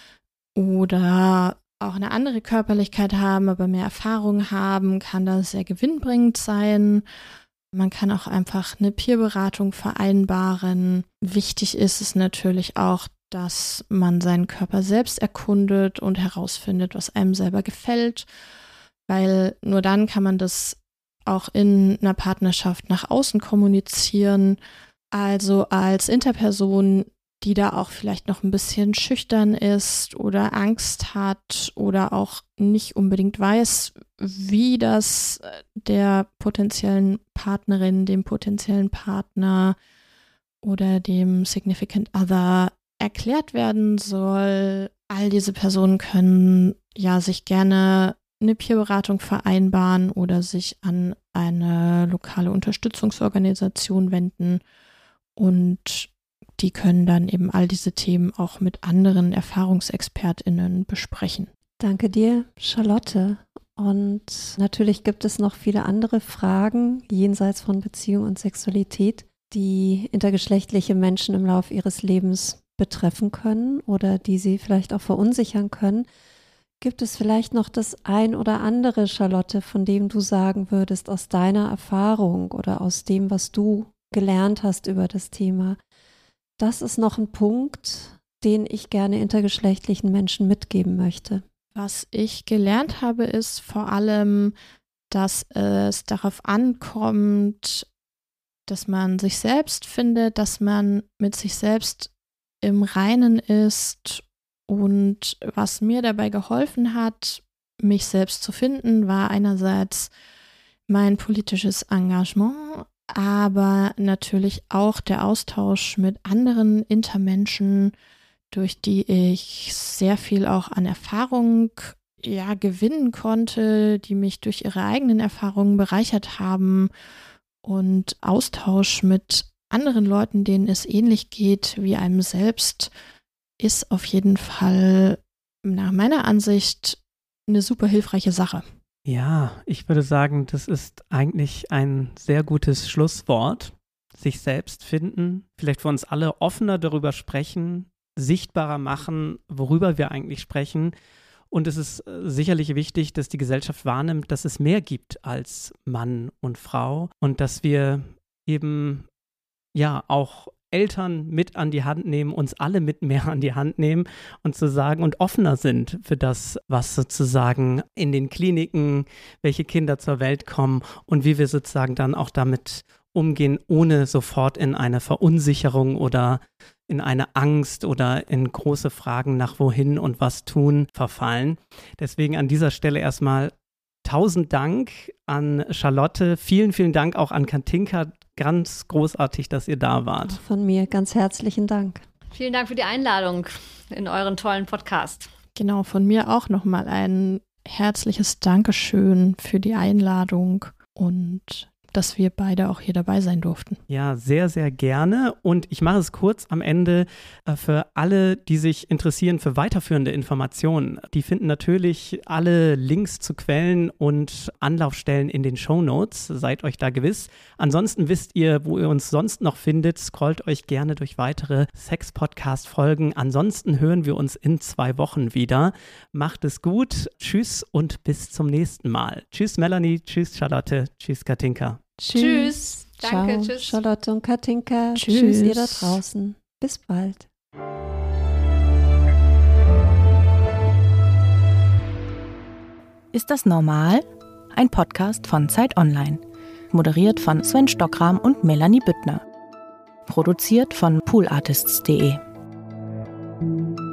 oder auch eine andere Körperlichkeit haben, aber mehr Erfahrung haben, kann das sehr gewinnbringend sein. Man kann auch einfach eine Peerberatung vereinbaren. Wichtig ist es natürlich auch, dass man seinen Körper selbst erkundet und herausfindet, was einem selber gefällt, weil nur dann kann man das auch in einer Partnerschaft nach außen kommunizieren. Also als Interperson, die da auch vielleicht noch ein bisschen schüchtern ist oder Angst hat oder auch nicht unbedingt weiß, wie das der potenziellen Partnerin, dem potenziellen Partner oder dem Significant Other erklärt werden soll. All diese Personen können ja sich gerne eine Peerberatung vereinbaren oder sich an eine lokale Unterstützungsorganisation wenden und die können dann eben all diese Themen auch mit anderen ErfahrungsexpertInnen besprechen. Danke dir, Charlotte. Und natürlich gibt es noch viele andere Fragen jenseits von Beziehung und Sexualität, die intergeschlechtliche Menschen im Laufe ihres Lebens betreffen können oder die sie vielleicht auch verunsichern können. Gibt es vielleicht noch das ein oder andere, Charlotte, von dem du sagen würdest, aus deiner Erfahrung oder aus dem, was du gelernt hast über das Thema? Das ist noch ein Punkt, den ich gerne intergeschlechtlichen Menschen mitgeben möchte. Was ich gelernt habe, ist vor allem, dass es darauf ankommt, dass man sich selbst findet, dass man mit sich selbst im Reinen ist. Und was mir dabei geholfen hat, mich selbst zu finden, war einerseits mein politisches Engagement, aber natürlich auch der Austausch mit anderen Intermenschen, durch die ich sehr viel auch an Erfahrung ja, gewinnen konnte, die mich durch ihre eigenen Erfahrungen bereichert haben und Austausch mit anderen Leuten, denen es ähnlich geht wie einem selbst, ist auf jeden Fall nach meiner Ansicht eine super hilfreiche Sache. Ja, ich würde sagen, das ist eigentlich ein sehr gutes Schlusswort. Sich selbst finden, vielleicht für uns alle offener darüber sprechen, sichtbarer machen, worüber wir eigentlich sprechen. Und es ist sicherlich wichtig, dass die Gesellschaft wahrnimmt, dass es mehr gibt als Mann und Frau und dass wir eben ja auch Eltern mit an die Hand nehmen, uns alle mit mehr an die Hand nehmen und zu sagen und offener sind für das, was sozusagen in den Kliniken, welche Kinder zur Welt kommen und wie wir sozusagen dann auch damit umgehen, ohne sofort in eine Verunsicherung oder in eine Angst oder in große Fragen nach wohin und was tun verfallen. Deswegen an dieser Stelle erstmal tausend Dank an Charlotte. Vielen, vielen Dank auch an Katinka. Ganz großartig, dass ihr da wart. Von mir ganz herzlichen Dank. Vielen Dank für die Einladung in euren tollen Podcast. Genau, von mir auch nochmal ein herzliches Dankeschön für die Einladung und dass wir beide auch hier dabei sein durften. Ja, sehr, sehr gerne. Und ich mache es kurz am Ende äh, für alle, die sich interessieren für weiterführende Informationen. Die finden natürlich alle Links zu Quellen und Anlaufstellen in den Shownotes. Seid euch da gewiss. Ansonsten wisst ihr, wo ihr uns sonst noch findet. Scrollt euch gerne durch weitere Sex-Podcast-Folgen. Ansonsten hören wir uns in zwei Wochen wieder. Macht es gut. Tschüss und bis zum nächsten Mal. Tschüss Melanie, tschüss Charlotte, tschüss Katinka. Tschüss. Tschüss. Danke, Ciao, tschüss. Charlotte und Katinka. Tschüss. Tschüss, ihr da draußen. Bis bald. Ist das normal? Ein Podcast von Zeit Online. Moderiert von Sven Stockram und Melanie Büttner. Produziert von poolartists punkt de.